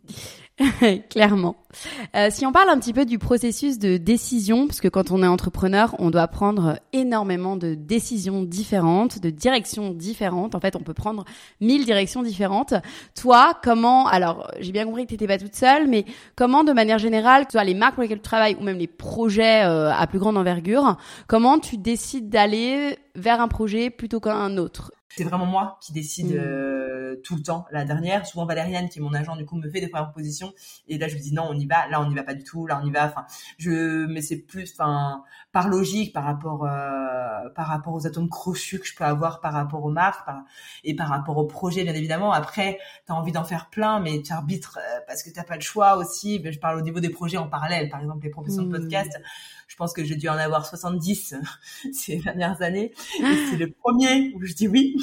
Clairement. Euh, si on parle un petit peu du processus de décision, parce que quand on est entrepreneur, on doit prendre énormément de décisions différentes, de directions différentes. En fait, on peut prendre mille directions différentes. Toi, comment, alors j'ai bien compris que tu n'étais pas toute seule, mais comment de manière générale, que ce soit les marques pour lesquelles tu travailles ou même les projets euh, à plus grande envergure, comment tu décides d'aller vers un projet plutôt qu'un autre? C'est vraiment moi qui décide mmh. euh, tout le temps. La dernière, souvent Valériane, qui est mon agent, du coup, me fait des premières propositions. Et là, je lui dis non, on y va. Là, on n'y va pas du tout. Là, on y va. Enfin, je, mais c'est plus, enfin, par logique, par rapport, euh, par rapport aux atomes crochus que je peux avoir, par rapport aux marques, par, et par rapport au projet, bien évidemment. Après, t'as envie d'en faire plein, mais tu arbitres euh, parce que t'as pas le choix aussi. Je parle au niveau des projets en parallèle. Par exemple, les propositions mmh. de podcast. Je pense que j'ai dû en avoir soixante-dix ces dernières années. Et c'est le premier où je dis oui.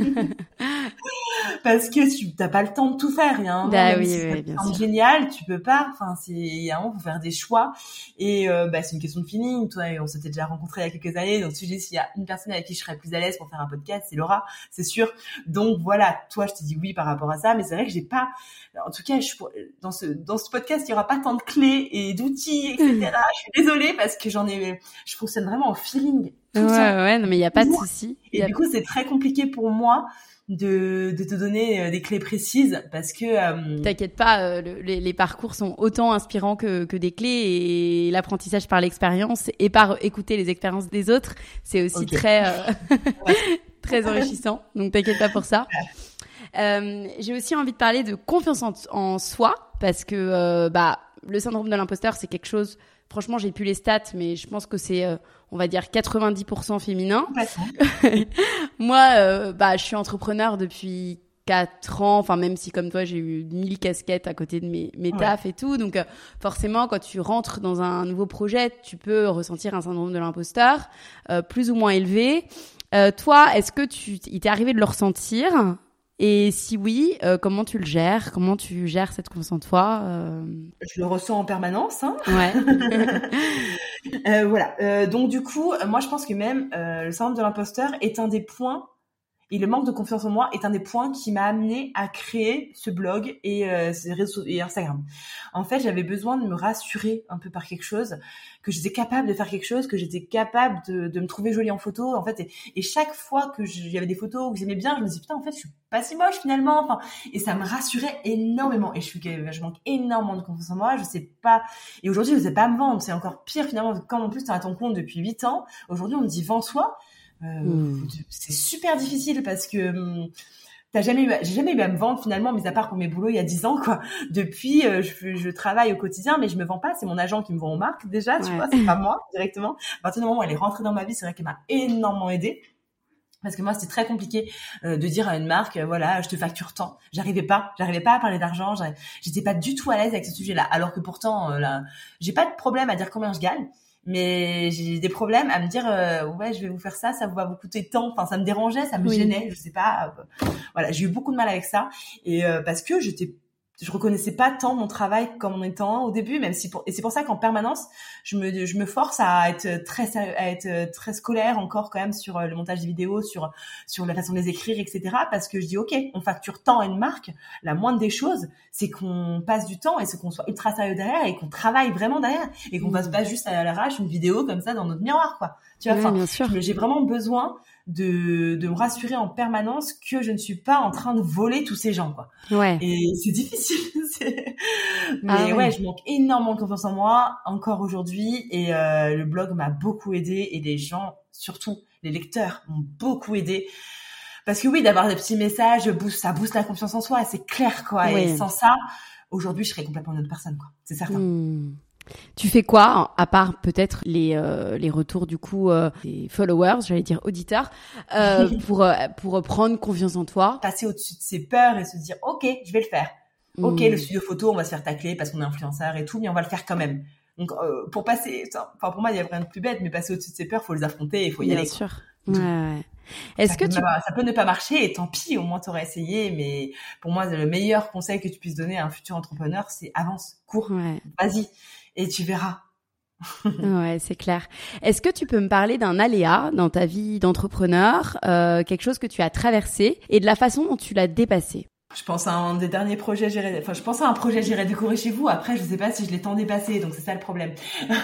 Parce que tu n'as pas le temps de tout faire. Il y a un bah moment, oui, si oui, bien sûr. Génial, tu peux pas. Enfin, c'est, il y a un moment, faut faire des choix. Et euh, bah, c'est une question de feeling. Toi, on s'était déjà rencontrés il y a quelques années. Donc, si je dis s'il y a une personne avec qui je serais plus à l'aise pour faire un podcast, c'est Laura, c'est sûr. Donc voilà, toi, je te dis oui par rapport à ça. Mais c'est vrai que j'ai pas. En tout cas, je, dans ce dans ce podcast, il y aura pas tant de clés et d'outils, et cetera. Je suis désolée parce que j'en ai. Je fonctionne vraiment au feeling. Ouais, ouais, non, mais il y a pas de souci. Et a... du coup, c'est très compliqué pour moi de de te donner des clés précises parce que euh... t'inquiète pas, euh, le, les, les parcours sont autant inspirants que que des clés et l'apprentissage par l'expérience et par écouter les expériences des autres, c'est aussi okay. très euh, ouais. très enrichissant. Donc t'inquiète pas pour ça. Euh, j'ai aussi envie de parler de confiance en, en soi parce que euh, bah le syndrome de l'imposteur, c'est quelque chose. Franchement, j'ai plus les stats, mais je pense que c'est, euh, on va dire, quatre-vingt-dix pour cent féminin. Moi, euh, bah, je suis entrepreneur depuis quatre ans. Enfin, même si, comme toi, j'ai eu mille casquettes à côté de mes, mes ouais. tafs et tout. Donc, euh, forcément, quand tu rentres dans un nouveau projet, tu peux ressentir un syndrome de l'imposteur, euh, plus ou moins élevé. Euh, toi, est-ce que tu, il t'est arrivé de le ressentir ? Et si oui, euh, comment tu le gères ? Comment tu gères cette confiance en toi ? euh... Je le ressens en permanence. Hein. Ouais. euh, voilà. Euh, donc du coup, moi je pense que même euh, le syndrome de l'imposteur est un des points, et le manque de confiance en moi est un des points qui m'a amené à créer ce blog et euh, ces réseaux et Instagram. En fait, j'avais besoin de me rassurer un peu par quelque chose, que j'étais capable de faire quelque chose, que j'étais capable de, de me trouver jolie en photo. En fait, et, et chaque fois que il y avait des photos que j'aimais bien, je me disais putain, en fait, je suis pas si moche finalement. Enfin, et ça me rassurait énormément. Et je suis, je manque énormément de confiance en moi. Je sais pas. Et aujourd'hui, je sais pas me vendre. C'est encore pire finalement. Quand en plus t'es à ton compte depuis huit ans, aujourd'hui on me dit vends-toi. Euh, mmh. C'est super difficile parce que hum, t'as jamais eu, j'ai jamais eu à me vendre finalement, mis à part pour mes boulots il y a dix ans quoi. Depuis, euh, je, je travaille au quotidien, mais je me vends pas. C'est mon agent qui me vend aux marques déjà, tu ouais. vois, c'est pas moi directement. À partir du moment où elle est rentrée dans ma vie, c'est vrai qu'elle m'a énormément aidée. Parce que moi, c'était très compliqué euh, de dire à une marque, euh, voilà, je te facture tant. J'arrivais pas, j'arrivais pas à parler d'argent. J'étais pas du tout à l'aise avec ce sujet-là. Alors que pourtant, euh, là, j'ai pas de problème à dire combien je gagne. Mais j'ai des problèmes à me dire euh, ouais, je vais vous faire ça, ça va vous coûter tant. Enfin, ça me dérangeait, ça me oui. gênait, je sais pas. Euh, voilà, j'ai eu beaucoup de mal avec ça et euh, parce que j'étais je reconnaissais pas tant mon travail comme en étant au début, même si pour, et c'est pour ça qu'en permanence, je me, je me force à être très, à être très scolaire encore quand même sur le montage des vidéos, sur, sur la façon de les écrire, et cetera. Parce que je dis, OK, on facture tant à une marque. La moindre des choses, c'est qu'on passe du temps et c'est qu'on soit ultra sérieux derrière et qu'on travaille vraiment derrière et qu'on mmh. fasse pas juste à l'arrache une vidéo comme ça dans notre miroir, quoi. Tu vois, ouais, enfin, bien sûr. J'ai vraiment besoin de de me rassurer en permanence que je ne suis pas en train de voler tous ces gens, quoi. Ouais. Et c'est difficile. c'est... Mais ah, ouais. ouais, je manque énormément de confiance en moi encore aujourd'hui et euh, le blog m'a beaucoup aidé et les gens, surtout les lecteurs, m'ont beaucoup aidé. Parce que oui, d'avoir des petits messages, ça booste la confiance en soi, c'est clair, quoi. Ouais. Et sans ça, aujourd'hui, je serais complètement une autre personne, quoi. C'est certain. Mmh. Tu fais quoi, à part peut-être les euh, les retours du coup euh, des followers, j'allais dire auditeurs, euh, pour euh, pour prendre confiance en toi, passer au-dessus de ses peurs et se dire ok, je vais le faire. Mmh. Ok, le studio photo, on va se faire tacler parce qu'on est influenceur et tout, mais on va le faire quand même. Donc euh, pour passer, enfin pour moi il y a rien de plus bête, mais passer au-dessus de ses peurs, faut les affronter, il faut y Bien aller. Bien sûr. Donc, ouais, ouais. Est-ce ça que peut tu pas, ça peut ne pas marcher et tant pis, au moins t'aurais essayé. Mais pour moi le meilleur conseil que tu puisses donner à un futur entrepreneur, c'est avance, cours, ouais. vas-y et tu verras. Ouais, c'est clair. Est-ce que tu peux me parler d'un aléa dans ta vie d'entrepreneur, euh, quelque chose que tu as traversé et de la façon dont tu l'as dépassé? Je pense à un des derniers projets, j'irai, enfin, je pense à un projet, j'irai décorer chez vous. Après, je sais pas si je l'ai tant dépassé, donc c'est ça le problème.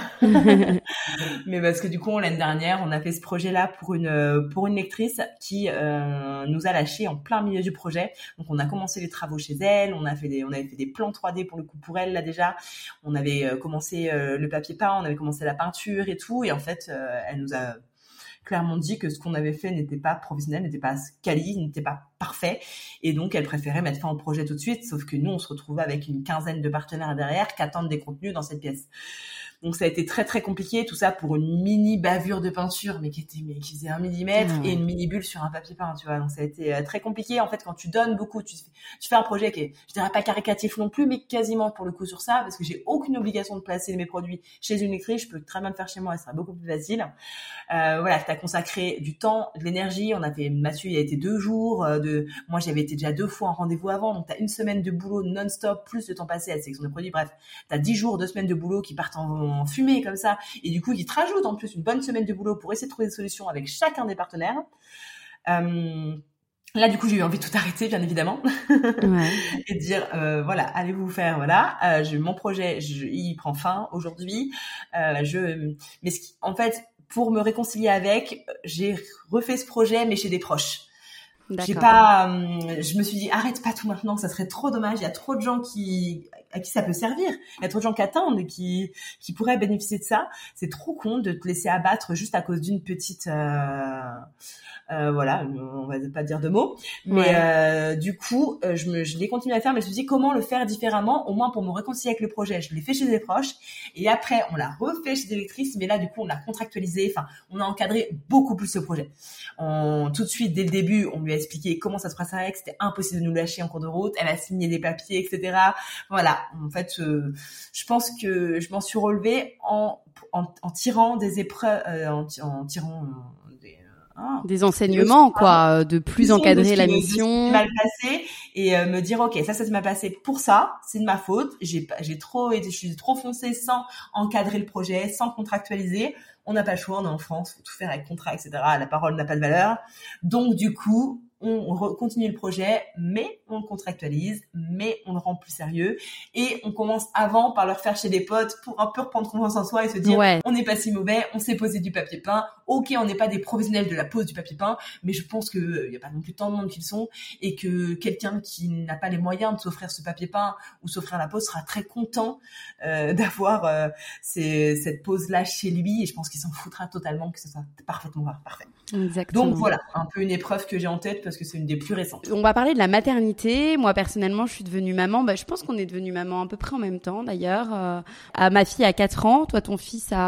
Mais parce que du coup, l'année dernière, on a fait ce projet-là pour une, pour une lectrice qui, euh, nous a lâché en plein milieu du projet. Donc, on a commencé les travaux chez elle, on a fait des, on avait fait des plans trois D pour le coup pour elle, là, déjà. On avait euh, commencé euh, le papier peint, on avait commencé la peinture et tout. Et en fait, euh, elle nous a clairement dit que ce qu'on avait fait n'était pas professionnel, n'était pas quali, n'était pas parfait. Et donc, elle préférait mettre fin au projet tout de suite. Sauf que nous, on se retrouvait avec une quinzaine de partenaires derrière qui attendent des contenus dans cette pièce. Donc, ça a été très, très compliqué. Tout ça pour une mini bavure de peinture, mais qui était, mais qui faisait un millimètre mmh. et une mini bulle sur un papier peint, tu vois. Donc, ça a été euh, très compliqué. En fait, quand tu donnes beaucoup, tu, tu fais un projet qui est, je dirais pas caricatif non plus, mais quasiment pour le coup sur ça, parce que j'ai aucune obligation de placer mes produits chez une lectrice. Je peux très bien le faire chez moi et ça sera beaucoup plus facile. Euh, voilà, t'as consacré du temps, de l'énergie. On a fait, Mathieu, il a été deux jours euh, de, moi, j'avais été déjà deux fois en rendez-vous avant. Donc, t'as une semaine de boulot non-stop, plus de temps passé à la sélection de produits. Bref, t'as dix jours, deux semaines de boulot qui partent en, en fumée comme ça. Et du coup, qui te rajoutent en plus une bonne semaine de boulot pour essayer de trouver des solutions avec chacun des partenaires. Euh, Là, du coup, j'ai eu envie de tout arrêter, bien évidemment, ouais. et de dire, euh, voilà, allez vous faire, voilà, euh, je, mon projet, je, il prend fin aujourd'hui. Euh, je, mais ce qui, en fait, pour me réconcilier avec, j'ai refait ce projet, mais chez des proches. D'accord. J'ai pas, euh, je me suis dit, arrête pas tout maintenant, ça serait trop dommage. Il y a trop de gens qui, à qui ça peut servir. Il y a trop de gens qui attendent et qui, qui pourraient bénéficier de ça. C'est trop con de te laisser abattre juste à cause d'une petite, euh, euh, voilà, on va pas dire de mots. Mais ouais. euh, du coup, euh, je me, je l'ai continué à faire, mais je me suis dit comment le faire différemment, au moins pour me réconcilier avec le projet. Je l'ai fait chez des proches et après on l'a refait chez des lectrices, mais là du coup on l'a contractualisé. Enfin, on a encadré beaucoup plus ce projet. On, tout de suite dès le début, on lui a expliqué comment ça se passerait, que c'était impossible de nous lâcher en cours de route. Elle a signé des papiers, et cetera. Voilà. En fait, euh, je pense que je m'en suis relevée en en, en tirant des épreuves, euh, en, en tirant euh, des Ah, des enseignements, quoi, de plus encadrer la mission. Mal passé et euh, me dire, ok, ça, ça m'a passé pour ça, c'est de ma faute. J'ai, j'ai trop été, je suis trop foncée sans encadrer le projet, sans contractualiser. On n'a pas le choix, on est en France, faut tout faire avec contrat, et cetera. La parole n'a pas de valeur. Donc, du coup, on re- continue le projet, mais on le contractualise, mais on le rend plus sérieux et on commence avant par le refaire chez des potes pour un peu reprendre confiance en soi et se dire ouais. on n'est pas si mauvais, on sait poser du papier peint, ok on n'est pas des professionnels de la pose du papier peint, mais je pense que il euh, y a pas non plus tant de monde qu'ils sont et que quelqu'un qui n'a pas les moyens de s'offrir ce papier peint ou s'offrir la pose sera très content euh, d'avoir euh, ces, cette pose là chez lui et je pense qu'il s'en foutra totalement que ce soit parfaitement parfait. Exactement. Donc voilà, un peu une épreuve que j'ai en tête parce que c'est une des plus récentes. On va parler de la maternité. Moi, personnellement, je suis devenue maman. Bah, je pense qu'on est devenue maman à peu près en même temps, d'ailleurs. Euh, à ma fille a quatre ans. Toi, ton fils a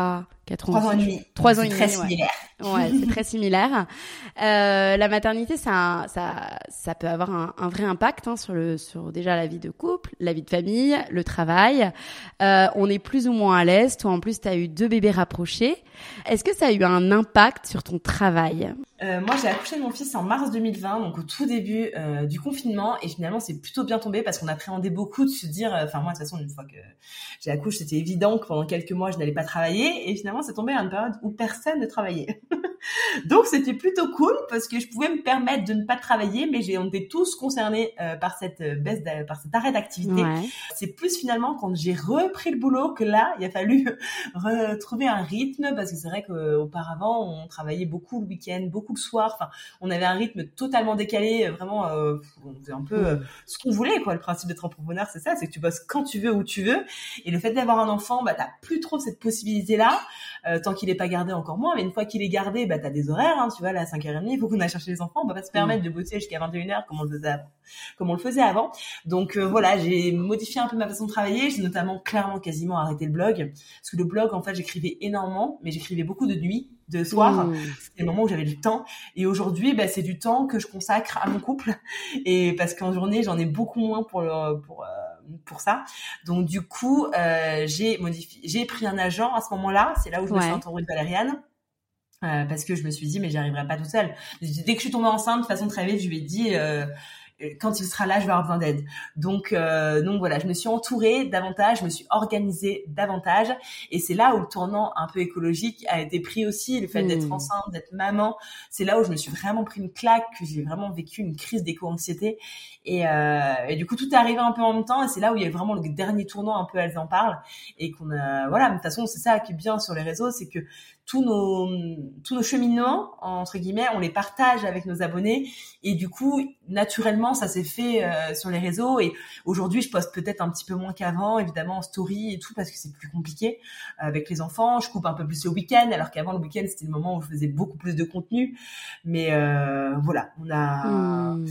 quatre ans. Trois ans et demi. Trois ans et demi. Très similaire. Ouais, ouais c'est très similaire. Euh, la maternité, ça, ça, ça peut avoir un, un vrai impact hein, sur le, sur déjà la vie de couple, la vie de famille, le travail. Euh, on est plus ou moins à l'aise. Toi, en plus, tu as eu deux bébés rapprochés. Est-ce que ça a eu un impact sur ton travail ? Euh, moi, j'ai accouché de mon fils en mars deux mille vingt, donc au tout début euh, du confinement, et finalement, c'est plutôt bien tombé parce qu'on appréhendait beaucoup de se dire, enfin euh, moi, de toute façon, une fois que j'ai accouché, c'était évident que pendant quelques mois, je n'allais pas travailler, et finalement, c'est tombé à une période où personne ne travaillait. Donc, c'était plutôt cool parce que je pouvais me permettre de ne pas travailler, mais j'ai, on était tous concernés euh, par cette baisse, de, par cet arrêt d'activité. Ouais. C'est plus finalement quand j'ai repris le boulot que là, il a fallu retrouver un rythme parce que c'est vrai qu'auparavant, on travaillait beaucoup le week-end, beaucoup le soir. Enfin, on avait un rythme totalement décalé. Vraiment, euh, on faisait un peu euh, ce qu'on voulait, quoi. Le principe d'être entrepreneur, c'est ça, c'est que tu bosses quand tu veux, où tu veux. Et le fait d'avoir un enfant, bah, t'as plus trop cette possibilité-là. Euh, tant qu'il est pas gardé, encore moins. Mais une fois qu'il est gardé, bah, t'as des horaires, hein. Tu vois, là, à cinq heures trente, il faut qu'on aille chercher les enfants. On va pas se permettre mmh. de bosser jusqu'à vingt et une heures comme on le faisait avant. Comme on le faisait avant. Donc, euh, voilà, j'ai modifié un peu ma façon de travailler. J'ai notamment clairement quasiment arrêté le blog. Parce que le blog, en fait, j'écrivais énormément, mais j'écrivais beaucoup de nuit, de soir. Mmh. C'était le moment où j'avais du temps. Et aujourd'hui, bah, c'est du temps que je consacre à mon couple. Et parce qu'en journée, j'en ai beaucoup moins pour le, pour, euh, pour ça. Donc, du coup, euh, j'ai modifié, j'ai pris un agent à ce moment-là. C'est là où je ouais. me suis entourée de Valériane. Euh, parce que je me suis dit, mais j'y arriverai pas toute seule. Dès que je suis tombée enceinte, de façon très vite, je lui ai dit, euh, quand il sera là, je vais avoir besoin d'aide. Donc, euh, donc voilà, je me suis entourée davantage, je me suis organisée davantage, et c'est là où le tournant un peu écologique a été pris aussi, le fait mmh. d'être enceinte, d'être maman. C'est là où je me suis vraiment pris une claque, que j'ai vraiment vécu une crise d'éco-anxiété, et, euh, et du coup tout est arrivé un peu en même temps, et c'est là où il y a vraiment le dernier tournant un peu. Elles en parlent, et qu'on a, voilà. De toute façon, c'est ça qui est bien sur les réseaux, c'est que tous nos tous nos cheminements entre guillemets, on les partage avec nos abonnés, et du coup naturellement ça s'est fait euh, sur les réseaux. Et aujourd'hui je poste peut-être un petit peu moins qu'avant, évidemment en story et tout, parce que c'est plus compliqué euh, avec les enfants. Je coupe un peu plus le week-end, alors qu'avant le week-end c'était le moment où je faisais beaucoup plus de contenu. Mais euh, voilà, on a mmh.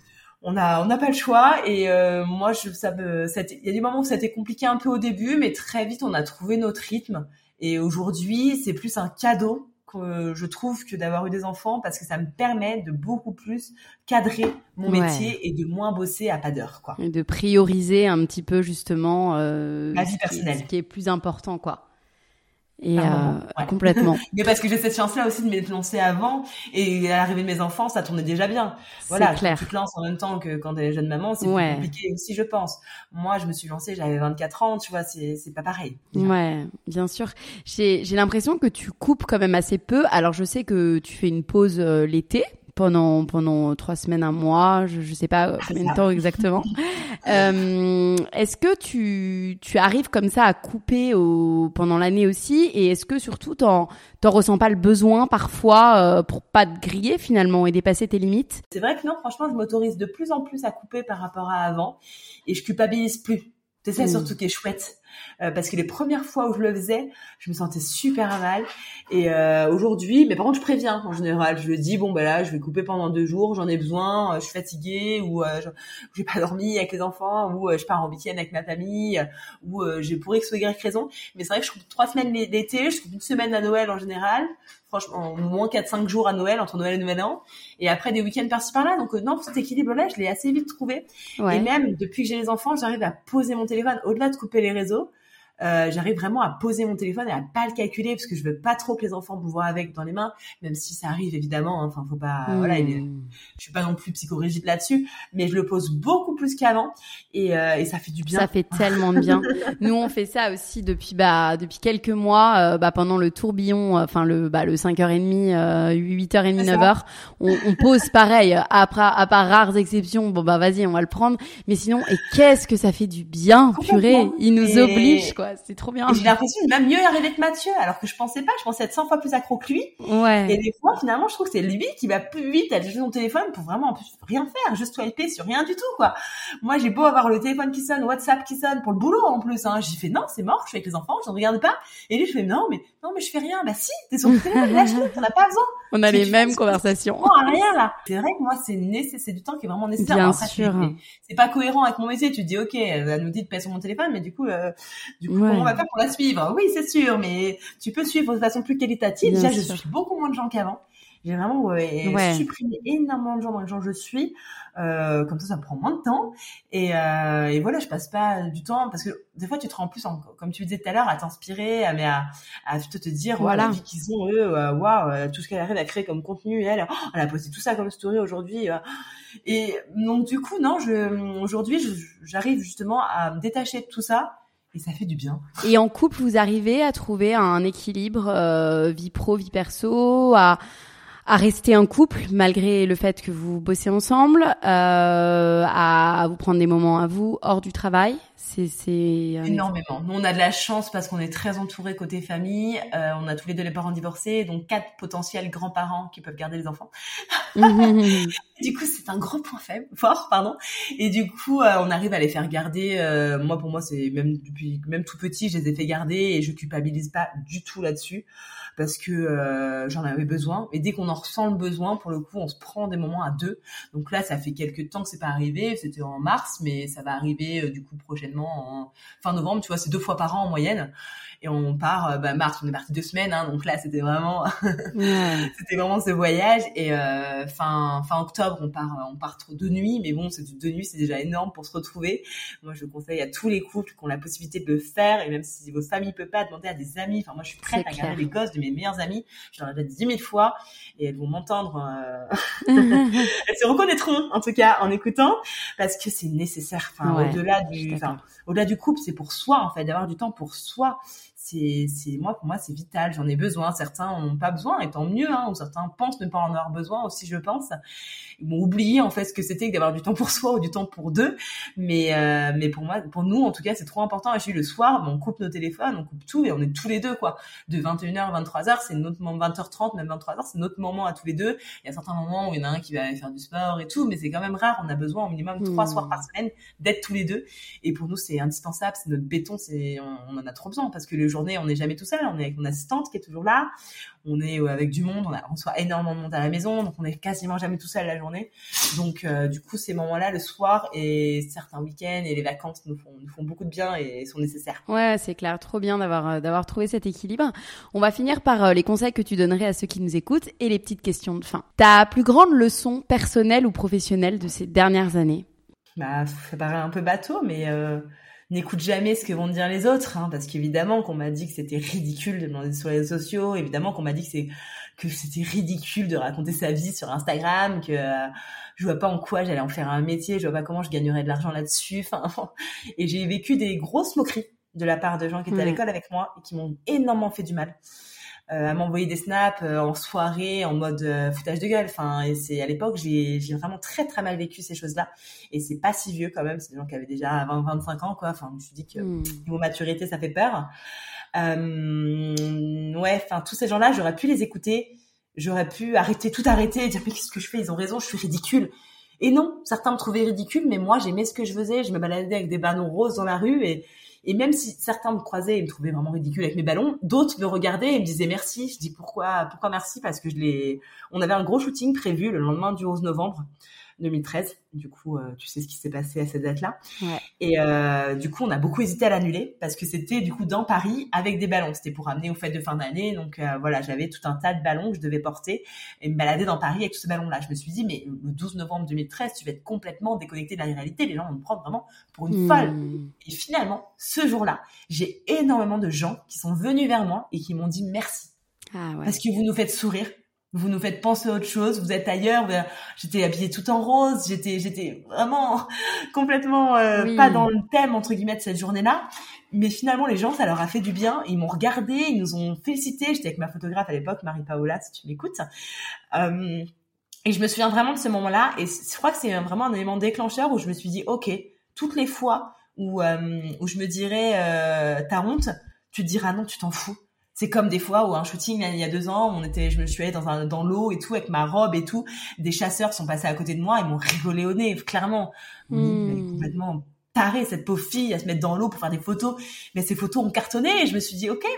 on a on n'a pas le choix. Et euh, moi je ça me il y a des moments où ça a été compliqué un peu au début, mais très vite on a trouvé notre rythme. Et aujourd'hui, c'est plus un cadeau que je trouve que d'avoir eu des enfants, parce que ça me permet de beaucoup plus cadrer mon ouais. métier et de moins bosser à pas d'heure, quoi. Et de prioriser un petit peu justement euh, ma vie personnelle, ce qui est plus important, quoi. Et euh, ouais. complètement. Mais parce que j'ai cette chance-là aussi de me lancer avant, et à l'arrivée de mes enfants, ça tournait déjà bien. Voilà, c'est clair. Tu te lances en même temps que quand t'es jeune maman, c'est ouais. plus compliqué aussi, je pense. Moi, je me suis lancée, j'avais vingt-quatre ans, tu vois, c'est c'est pas pareil. Ouais, bien sûr. J'ai j'ai l'impression que tu coupes quand même assez peu. Alors, je sais que tu fais une pause euh, l'été. pendant pendant trois semaines, un mois, je je sais pas combien de temps exactement. euh, est-ce que tu tu arrives comme ça à couper au pendant l'année aussi, et est-ce que surtout t'en t'en ressens pas le besoin parfois euh, pour pas te griller finalement et dépasser tes limites? C'est vrai que non, franchement, je m'autorise de plus en plus à couper par rapport à avant, et je culpabilise plus. C'est ça mmh. surtout qui est chouette. Euh, parce que les premières fois où je le faisais, je me sentais super à mal. Et euh, aujourd'hui, mais par contre, je préviens en général. Je le dis, bon, ben là, je vais couper pendant deux jours, j'en ai besoin, euh, je suis fatiguée, ou euh, je j'ai pas dormi avec les enfants, ou euh, je pars en week-end avec ma famille, euh, ou euh, j'ai pour X ou Y raison. Mais c'est vrai que je coupe trois semaines l'été, je coupe une semaine à Noël en général. Franchement, au moins quatre cinq jours à Noël, entre Noël et Nouvel An. Et après, des week-ends par-ci par-là. Donc, euh, non, cet équilibre-là, je l'ai assez vite trouvé. Ouais. Et même, depuis que j'ai les enfants, j'arrive à poser mon téléphone. Au-delà de couper les réseaux, euh, j'arrive vraiment à poser mon téléphone et à pas le calculer, parce que je veux pas trop que les enfants me voient avec dans les mains, même si ça arrive évidemment. Hein. Enfin, faut pas, mmh. voilà, je suis pas non plus psychorigide là-dessus, mais je le pose beaucoup plus qu'avant, et, euh, et ça fait du bien. Ça fait tellement de bien. Nous, on fait ça aussi depuis bah depuis quelques mois, euh, bah pendant le tourbillon, enfin le bah le cinq heures trente, euh, huit heures trente, neuf heures, on, on pose pareil. Après, à part rares exceptions, bon bah vas-y, on va le prendre. Mais sinon, et qu'est-ce que ça fait du bien, purée. Il nous et... oblige, quoi. C'est trop bien. Et j'ai l'impression de même mieux arriver que Mathieu, alors que je pensais pas, je pensais être cent fois plus accro que lui. Ouais. Et des fois, finalement, je trouve que c'est lui qui va plus vite à chercher son téléphone pour vraiment en plus rien faire, juste swiper sur rien du tout, quoi. Moi, j'ai beau avoir le téléphone qui sonne, WhatsApp qui sonne, pour le boulot en plus, hein. J'ai fait non, c'est mort, je suis avec les enfants, je ne regarde pas. Et lui, je fais non, mais non, mais je fais rien. Bah si, t'es sur le téléphone, lâche-le, t'en as pas besoin. On a si les mêmes conversations. Non, rien là. C'est vrai que moi, c'est nécessaire, c'est du temps qui est vraiment nécessaire. Bien après, sûr. C'est, c'est pas cohérent avec mon métier. Tu te dis, ok, elle nous dit de payer sur mon téléphone, mais du coup, euh, du coup, Ouais. Comment on va faire pour la suivre? Oui, c'est sûr, mais tu peux suivre de façon plus qualitative. Bien Déjà, sûr. Je suis beaucoup moins de gens qu'avant. J'ai vraiment ouais, ouais. supprimé énormément de gens dans les gens que je suis. Euh, comme ça, ça me prend moins de temps. Et, euh, et voilà, je passe pas du temps parce que des fois, tu te rends plus, en, comme tu disais tout à l'heure, à t'inspirer, à, mais à, à plutôt te dire, voilà, ouais, la vie qu'ils ont eux, waouh, wow, tout ce qu'elle arrive à créer comme contenu, et elle, oh, elle a posté tout ça comme story aujourd'hui. Euh. Et donc du coup, non, je, aujourd'hui, je, j'arrive justement à me détacher de tout ça. Et ça fait du bien. Et en couple, vous arrivez à trouver un équilibre euh, vie pro, vie perso, à à rester un couple malgré le fait que vous bossez ensemble, euh, à, à vous prendre des moments à vous hors du travail. C'est, c'est énormément. Nous, on a de la chance parce qu'on est très entourés côté famille. Euh, on a tous les deux les parents divorcés, donc quatre potentiels grands-parents qui peuvent garder les enfants. Mmh. Du coup, c'est un gros point faible, fort, pardon. Et du coup, euh, on arrive à les faire garder. Euh, moi, pour moi, c'est même depuis même tout petit, je les ai fait garder et je culpabilise pas du tout là-dessus parce que euh, j'en avais besoin. Et dès qu'on en ressent le besoin, pour le coup, on se prend des moments à deux. Donc là, ça fait quelques temps que c'est pas arrivé. C'était en mars, mais ça va arriver euh, du coup prochainement en fin novembre. Tu vois, c'est deux fois par an en moyenne. Et on part, euh, bah mars, on est parti deux semaines. Hein, donc là, c'était vraiment, ouais. c'était vraiment ce voyage. Et euh, fin fin octobre, on part, on part deux nuits. Mais bon, c'est deux nuits, c'est déjà énorme pour se retrouver. Moi, je conseille à tous les couples qui ont la possibilité de le faire. Et même si votre famille peut pas, demander à des amis. Enfin, moi, je suis prête c'est à garder les gosses de mes meilleures amies. Je leur ai déjà dit dix mille fois et elles vont m'entendre. Euh... elles se reconnaîtront, en tout cas, en écoutant, parce que c'est nécessaire. Enfin, ouais, au-delà du, enfin, au-delà du couple, c'est pour soi, en fait, d'avoir du temps pour soi. C'est, c'est, moi, pour moi, c'est vital. J'en ai besoin. Certains en ont pas besoin, et tant mieux, hein, ou certains pensent ne pas en avoir besoin aussi, je pense. Ils m'ont oublié, en fait, ce que c'était que d'avoir du temps pour soi ou du temps pour deux. Mais, euh, mais pour moi, pour nous, en tout cas, c'est trop important. Et je suis le soir, on coupe nos téléphones, on coupe tout, et on est tous les deux, quoi. De vingt et une heures à vingt-trois heures, c'est notre moment, vingt heures trente, même vingt-trois heures, c'est notre moment à tous les deux. Il y a certains moments où il y en a un qui va aller faire du sport et tout, mais c'est quand même rare. On a besoin au minimum mmh. trois soirs par semaine d'être tous les deux. Et pour nous, c'est indispensable. C'est notre béton. C'est, on, on en a trop besoin parce que les journées, on n'est jamais tout seul. On est avec mon assistante qui est toujours là. On est avec du monde. On, a, on reçoit énormément de monde à la maison. Donc, on est quasiment jamais tout seul la journée. Donc, euh, du coup, ces moments-là, le soir et certains week-ends et les vacances nous font, nous font beaucoup de bien et sont nécessaires. Ouais, c'est clair. Trop bien d'avoir, d'avoir trouvé cet équilibre. On va finir par euh, les conseils que tu donnerais à ceux qui nous écoutent et les petites questions de fin. Ta plus grande leçon personnelle ou professionnelle de ces dernières années? Bah, ça paraît un peu bateau, mais euh, n'écoute jamais ce que vont te dire les autres, hein, parce qu'évidemment qu'on m'a dit que c'était ridicule de demander sur les réseaux sociaux, évidemment qu'on m'a dit que c'est que c'était ridicule de raconter sa vie sur Instagram, que euh, je vois pas en quoi j'allais en faire un métier, je vois pas comment je gagnerais de l'argent là-dessus, enfin, et j'ai vécu des grosses moqueries de la part de gens qui étaient mmh. à l'école avec moi et qui m'ont énormément fait du mal. Euh, à m'envoyer des snaps euh, en soirée en mode euh, foutage de gueule, enfin, et c'est à l'époque j'ai j'ai vraiment très très mal vécu ces choses-là et c'est pas si vieux quand même, c'est des gens qui avaient déjà vingt vingt-cinq ans, quoi. Enfin, je me suis dit que mmh. niveau maturité ça fait peur. Euh, ouais, enfin, tous ces gens-là, j'aurais pu les écouter, j'aurais pu arrêter, tout arrêter et dire mais qu'est-ce que je fais, ils ont raison, je suis ridicule. Et non, certains me trouvaient ridicule, mais moi j'aimais ce que je faisais, je me baladais avec des ballons roses dans la rue et Et même si certains me croisaient et me trouvaient vraiment ridicule avec mes ballons, d'autres me regardaient et me disaient merci. Je dis pourquoi, pourquoi merci? Parce que je l'ai, on avait un gros shooting prévu le lendemain du onze novembre deux mille treize. Du coup, euh, tu sais ce qui s'est passé à cette date-là. Ouais. Et euh, du coup, on a beaucoup hésité à l'annuler parce que c'était du coup dans Paris avec des ballons. C'était pour ramener aux fêtes de fin d'année. Donc euh, voilà, j'avais tout un tas de ballons que je devais porter et me balader dans Paris avec tous ces ballons-là. Je me suis dit, mais le douze novembre deux mille treize, tu vas être complètement déconnecté de la réalité. Les gens vont me prendre vraiment pour une mmh. folle. Et finalement, ce jour-là, j'ai énormément de gens qui sont venus vers moi et qui m'ont dit merci. Ah ouais. Parce que vous nous faites sourire. Vous nous faites penser à autre chose, vous êtes ailleurs. J'étais habillée tout en rose, j'étais, j'étais vraiment complètement euh, oui. pas dans le thème entre guillemets de cette journée-là. Mais finalement, les gens, ça leur a fait du bien. Ils m'ont regardé, ils nous ont félicité. J'étais avec ma photographe à l'époque, Marie-Paola, si tu m'écoutes. Euh, et je me souviens vraiment de ce moment-là. Et je crois que c'est vraiment un élément déclencheur où je me suis dit, ok, toutes les fois où euh, où je me dirais, euh, t'as honte, tu te diras non, tu t'en fous. C'est comme des fois où un shooting il y a deux ans, on était, je me suis allée dans un dans l'eau et tout avec ma robe et tout. Des chasseurs sont passés à côté de moi, ils m'ont rigolé au nez, clairement. Mmh. Elle est complètement tarée cette pauvre fille à se mettre dans l'eau pour faire des photos. Mais ces photos ont cartonné et je me suis dit ok, mais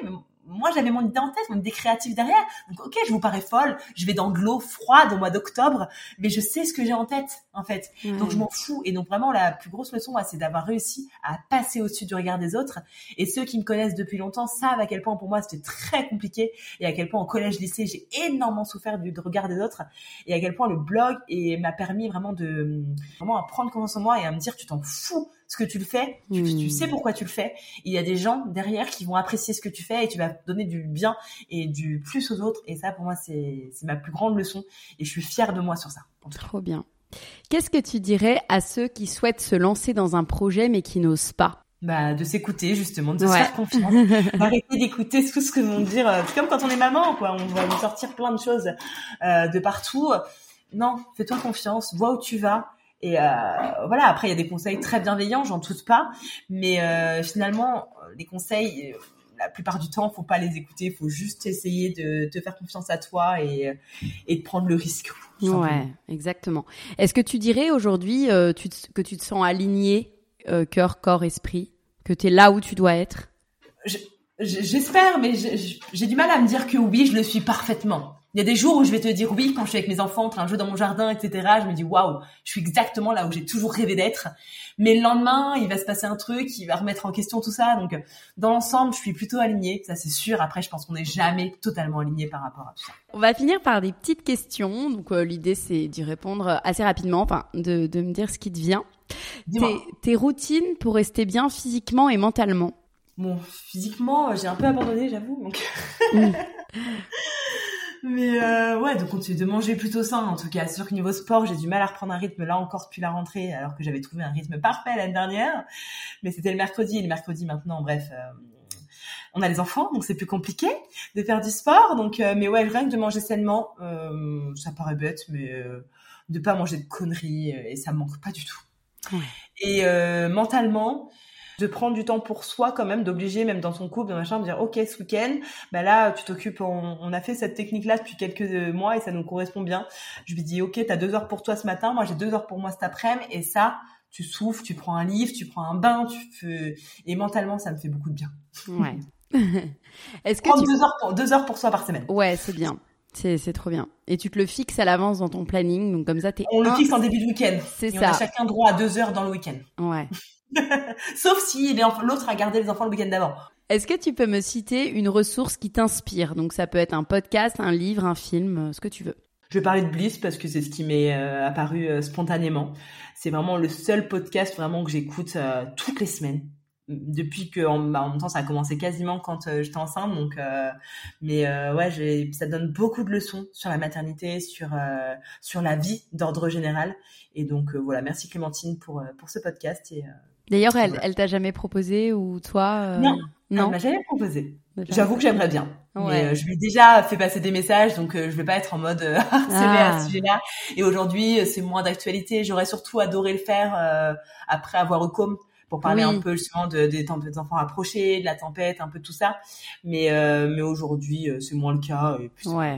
moi, j'avais mon idée en tête, mon idée créative derrière. Donc, ok, je vous parais folle. Je vais dans de l'eau froide au mois d'octobre, mais je sais ce que j'ai en tête, en fait. Mmh. Donc, je m'en fous. Et donc, vraiment, la plus grosse leçon, c'est d'avoir réussi à passer au-dessus du regard des autres. Et ceux qui me connaissent depuis longtemps savent à quel point, pour moi, c'était très compliqué et à quel point, au collège, lycée, j'ai énormément souffert du regard des autres et à quel point le blog et m'a permis vraiment de, vraiment à prendre confiance en moi et à me dire, tu t'en fous ce que tu le fais, tu, mmh. tu sais pourquoi tu le fais. Il y a des gens derrière qui vont apprécier ce que tu fais et tu vas donner du bien et du plus aux autres. Et ça, pour moi, c'est, c'est ma plus grande leçon. Et je suis fière de moi sur ça. Trop bien. Qu'est-ce que tu dirais à ceux qui souhaitent se lancer dans un projet mais qui n'osent pas? Bah, de s'écouter, justement, de ouais. se faire confiance, d'arrêter d'écouter tout ce que vont dire. C'est comme quand on est maman, quoi. On va nous sortir plein de choses euh, de partout. Non, fais-toi confiance, vois où tu vas. Et euh, voilà, après il y a des conseils très bienveillants, j'en doute pas, mais euh, finalement les conseils, la plupart du temps, faut pas les écouter, faut juste essayer de te faire confiance à toi et et de prendre le risque. Ouais, exactement. Est-ce que tu dirais aujourd'hui euh, tu te, que tu te sens aligné euh, cœur, corps, esprit, que tu es là où tu dois être? je, je, J'espère, mais je, je, j'ai du mal à me dire que oui, je le suis parfaitement. Il y a des jours où je vais te dire oui, quand je suis avec mes enfants en train de jouer dans mon jardin, et cetera. Je me dis waouh, je suis exactement là où j'ai toujours rêvé d'être. Mais le lendemain, il va se passer un truc qui va remettre en question tout ça. Donc, dans l'ensemble, je suis plutôt alignée, ça c'est sûr. Après, je pense qu'on n'est jamais totalement aligné par rapport à tout ça. On va finir par des petites questions. Donc, euh, l'idée c'est d'y répondre assez rapidement, enfin, de, de me dire ce qui te vient. Tes, tes routines pour rester bien physiquement et mentalement. Bon, physiquement, j'ai un peu abandonné, j'avoue. Donc. Mm. Mais euh, ouais, donc continue de manger plutôt sain. En tout cas, c'est sûr que niveau sport, j'ai du mal à reprendre un rythme là encore depuis la rentrée, alors que j'avais trouvé un rythme parfait l'année dernière. Mais c'était le mercredi, et le mercredi maintenant, bref, euh, on a les enfants, donc c'est plus compliqué de faire du sport. Donc, euh, mais ouais, rien que de manger sainement, euh, ça paraît bête, mais euh, de pas manger de conneries et ça me manque pas du tout. Ouais. Et euh, mentalement, de prendre du temps pour soi quand même, d'obliger même dans son couple, dans machin, de dire ok, ce week-end, bah là tu t'occupes, on, on a fait cette technique-là depuis quelques mois et ça nous correspond bien. Je lui dis ok, t'as deux heures pour toi ce matin, moi j'ai deux heures pour moi cet après-midi et ça, tu souffles, tu prends un livre, tu prends un bain, tu fais... et mentalement ça me fait beaucoup de bien. Ouais. Est-ce que prendre tu... deux heures pour deux heures pour soi par semaine. Ouais, c'est bien. C'est, c'est trop bien. Et tu te le fixes à l'avance dans ton planning, donc comme ça t'es. On un... le fixe en début de week-end. C'est et ça. On a chacun droit à deux heures dans le week-end. Ouais. Sauf si l'autre a gardé les enfants le week-end d'avant. Est-ce que tu peux me citer une ressource qui t'inspire? Donc ça peut être un podcast, un livre, un film, ce que tu veux. Je vais parler de Bliss parce que c'est ce qui m'est euh, apparu euh, spontanément. C'est vraiment le seul podcast vraiment que j'écoute euh, toutes les semaines. Depuis que en, bah, en même temps ça a commencé quasiment quand euh, j'étais enceinte, donc euh, mais euh, ouais, j'ai, ça donne beaucoup de leçons sur la maternité, sur euh, sur la vie d'ordre général. Et donc euh, voilà, merci Clémentine pour euh, pour ce podcast. Et euh, d'ailleurs, elle, voilà. elle t'a jamais proposé ou toi euh... Non, non, elle m'a jamais proposé. Déjà. J'avoue que j'aimerais bien. Ouais. Mais euh, je lui ai déjà fait passer des messages, donc euh, je vais pas être en mode euh, harcelée ah. à ce sujet-là. Et aujourd'hui, c'est moins d'actualité. J'aurais surtout adoré le faire euh, après avoir eu com. Pour parler oui. un peu justement de, des, des enfants approchés, de la tempête, un peu tout ça. Mais, euh, mais aujourd'hui, c'est moins le cas. Et puis ouais.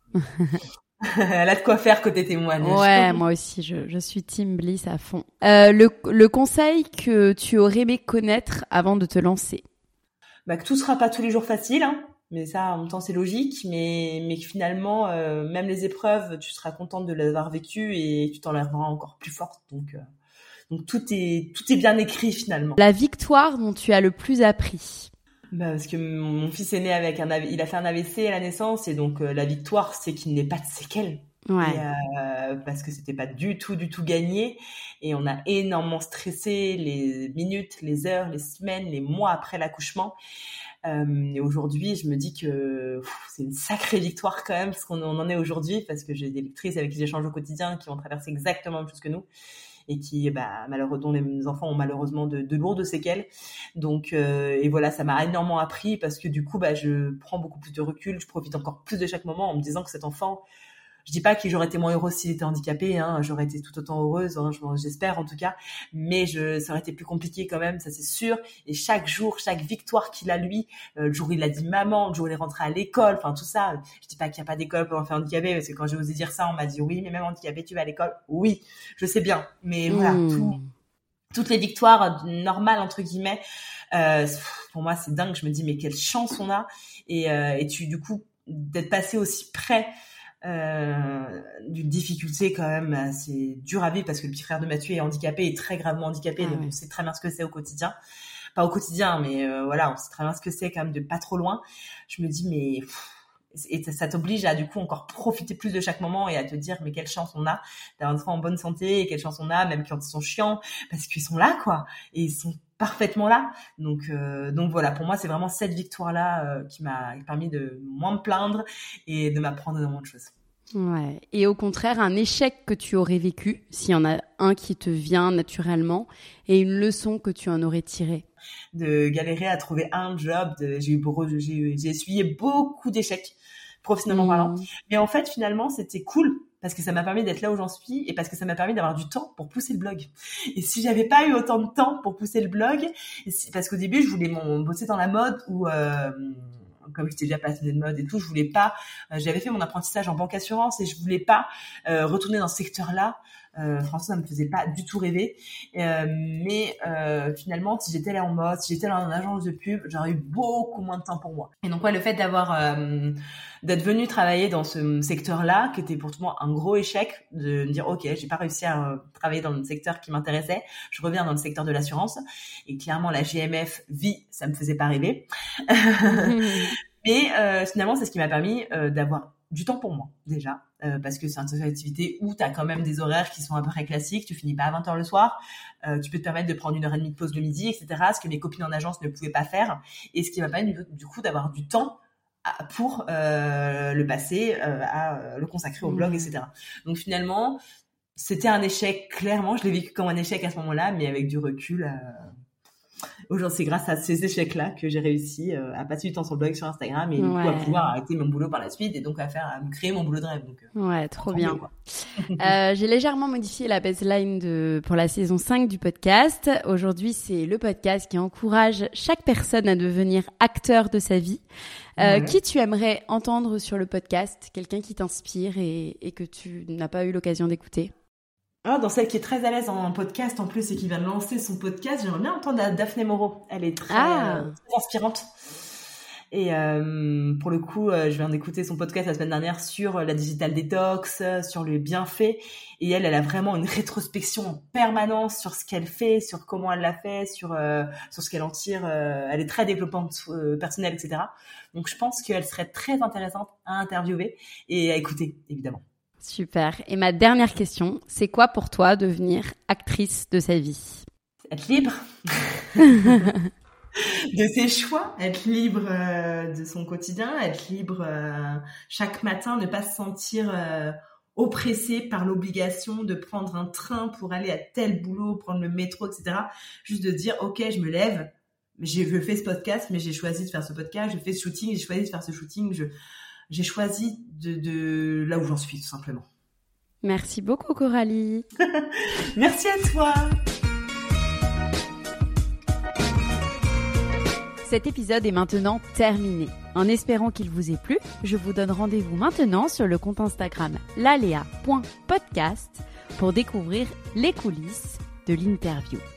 Elle a de quoi faire côté témoignage. Ouais, moi aussi, je, je suis team Bliss à fond. Euh, le, le conseil que tu aurais aimé connaître avant de te lancer? Bah, que tout sera pas tous les jours facile, hein. Mais ça, en même temps, c'est logique. Mais, mais que finalement, euh, même les épreuves, tu seras contente de les avoir vécues et tu t'en lèveras encore plus forte. Donc... Euh... Donc tout est tout est bien écrit finalement. La victoire dont tu as le plus appris? Bah parce que mon fils est né avec un il a fait un A V C à la naissance et donc euh, la victoire c'est qu'il n'ait pas de séquelles. Ouais. Et, euh, parce que c'était pas du tout du tout gagné et on a énormément stressé les minutes, les heures, les semaines, les mois après l'accouchement. Euh, et aujourd'hui, je me dis que pff, c'est une sacrée victoire quand même parce qu'on on en est aujourd'hui parce que j'ai des lectrices avec qui j'échange au quotidien qui ont traversé exactement la même chose que nous. Et qui, bah, malheureusement, dont les enfants ont malheureusement de, de lourdes séquelles. Donc, euh, et voilà, ça m'a énormément appris parce que du coup, bah, je prends beaucoup plus de recul, je profite encore plus de chaque moment en me disant que cet enfant, je dis pas que j'aurais été moins heureuse s'il était handicapé, hein, j'aurais été tout autant heureuse, hein, j'espère en tout cas, mais je, ça aurait été plus compliqué quand même, ça c'est sûr. Et chaque jour, chaque victoire qu'il a lui, euh, le jour où il a dit maman, le jour où il est rentré à l'école, enfin tout ça, je dis pas qu'il y a pas d'école pour enfants handicapés, parce que quand j'ai osé dire ça, on m'a dit oui, mais même handicapé, tu vas à l'école. Oui, je sais bien, mais voilà, mmh. tout, toutes les victoires normales entre guillemets, euh, pour moi c'est dingue. Je me dis mais quelle chance on a, et, euh, et tu du coup d'être passé aussi près euh, d'une difficulté quand même, c'est dur à vivre parce que le petit frère de Mathieu est handicapé, est très gravement handicapé, ah, donc ouais. On sait très bien ce que c'est au quotidien. Pas au quotidien, mais euh, voilà, on sait très bien ce que c'est quand même de pas trop loin. Je me dis mais pff, et ça t'oblige à du coup encore profiter plus de chaque moment et à te dire mais quelle chance on a d'avoir un enfant en bonne santé, et quelle chance on a même quand ils sont chiants parce qu'ils sont là quoi, et ils sont parfaitement là. Donc euh, donc voilà, pour moi c'est vraiment cette victoire là euh, qui m'a permis de moins me plaindre et de m'apprendre énormément de choses. Ouais. Et au contraire, un échec que tu aurais vécu, s'il y en a un qui te vient naturellement, et une leçon que tu en aurais tirée. De galérer à trouver un job, de, j'ai eu beaucoup, j'ai, j'ai essuyé beaucoup d'échecs, professionnellement mmh. parlant. Mais en fait, finalement, c'était cool parce que ça m'a permis d'être là où j'en suis et parce que ça m'a permis d'avoir du temps pour pousser le blog. Et si j'avais pas eu autant de temps pour pousser le blog, parce qu'au début, je voulais mon, bosser dans la mode ou euh, comme j'étais déjà passionnée de mode et tout, je voulais pas. Euh, j'avais fait mon apprentissage en banque assurance et je voulais pas euh, retourner dans ce secteur-là. Euh, franchement, ça me faisait pas du tout rêver. Euh, mais euh, finalement, si j'étais là en mode, si j'étais là en agence de pub, j'aurais eu beaucoup moins de temps pour moi. Et donc, ouais, le fait d'avoir, euh, d'être venue travailler dans ce secteur-là, qui était pour moi un gros échec, de me dire, ok, j'ai pas réussi à euh, travailler dans le secteur qui m'intéressait. Je reviens dans le secteur de l'assurance. Et clairement, la G M F vie, ça me faisait pas rêver. Mais euh, finalement, c'est ce qui m'a permis euh, d'avoir du temps pour moi déjà, euh, parce que c'est une activité où tu as quand même des horaires qui sont à peu près classiques, tu finis pas à vingt heures le soir, euh, tu peux te permettre de prendre une heure et demie de pause le midi, et cetera, ce que mes copines en agence ne pouvaient pas faire, et ce qui m'a permis du, du coup d'avoir du temps à, pour euh, le passer, euh, à le consacrer au blog, et cetera. Donc finalement, c'était un échec, clairement, je l'ai vécu comme un échec à ce moment-là, mais avec du recul... Euh, Aujourd'hui, c'est grâce à ces échecs-là que j'ai réussi euh, à passer du temps sur le blog, sur Instagram, et du ouais. coup à pouvoir arrêter mon boulot par la suite et donc à faire, à me créer mon boulot de rêve. Donc, euh, ouais, trop bien. euh, j'ai légèrement modifié la baseline de pour la saison cinq du podcast. Aujourd'hui, c'est le podcast qui encourage chaque personne à devenir acteur de sa vie. Euh, ouais. Qui tu aimerais entendre sur le podcast? Quelqu'un qui t'inspire et, et que tu n'as pas eu l'occasion d'écouter? Oh, dans celle qui est très à l'aise en podcast en plus et qui vient de lancer son podcast, j'aimerais bien entendre Daphné Moreau. Elle est très, ah. euh, très inspirante. Et euh, pour le coup, euh, je viens d'écouter son podcast la semaine dernière sur la digital detox, sur les bienfaits. Et elle, elle a vraiment une rétrospection en permanence sur ce qu'elle fait, sur comment elle l'a fait, sur euh, sur ce qu'elle en tire. Euh, elle est très développante euh, personnelle, et cetera. Donc, je pense qu'elle serait très intéressante à interviewer et à écouter, évidemment. Super. Et ma dernière question, c'est quoi pour toi devenir actrice de sa vie? Être libre de ses choix, être libre euh, de son quotidien, être libre euh, chaque matin, ne pas se sentir euh, oppressé par l'obligation de prendre un train pour aller à tel boulot, prendre le métro, et cetera. Juste de dire, ok, je me lève, j'ai je fais ce podcast, mais j'ai choisi de faire ce podcast, je fais ce shooting, j'ai choisi de faire ce shooting, je... J'ai choisi de, de là où j'en suis, tout simplement. Merci beaucoup, Coralie. Merci à toi. Cet épisode est maintenant terminé. En espérant qu'il vous ait plu, je vous donne rendez-vous maintenant sur le compte Instagram lalea point podcast pour découvrir les coulisses de l'interview.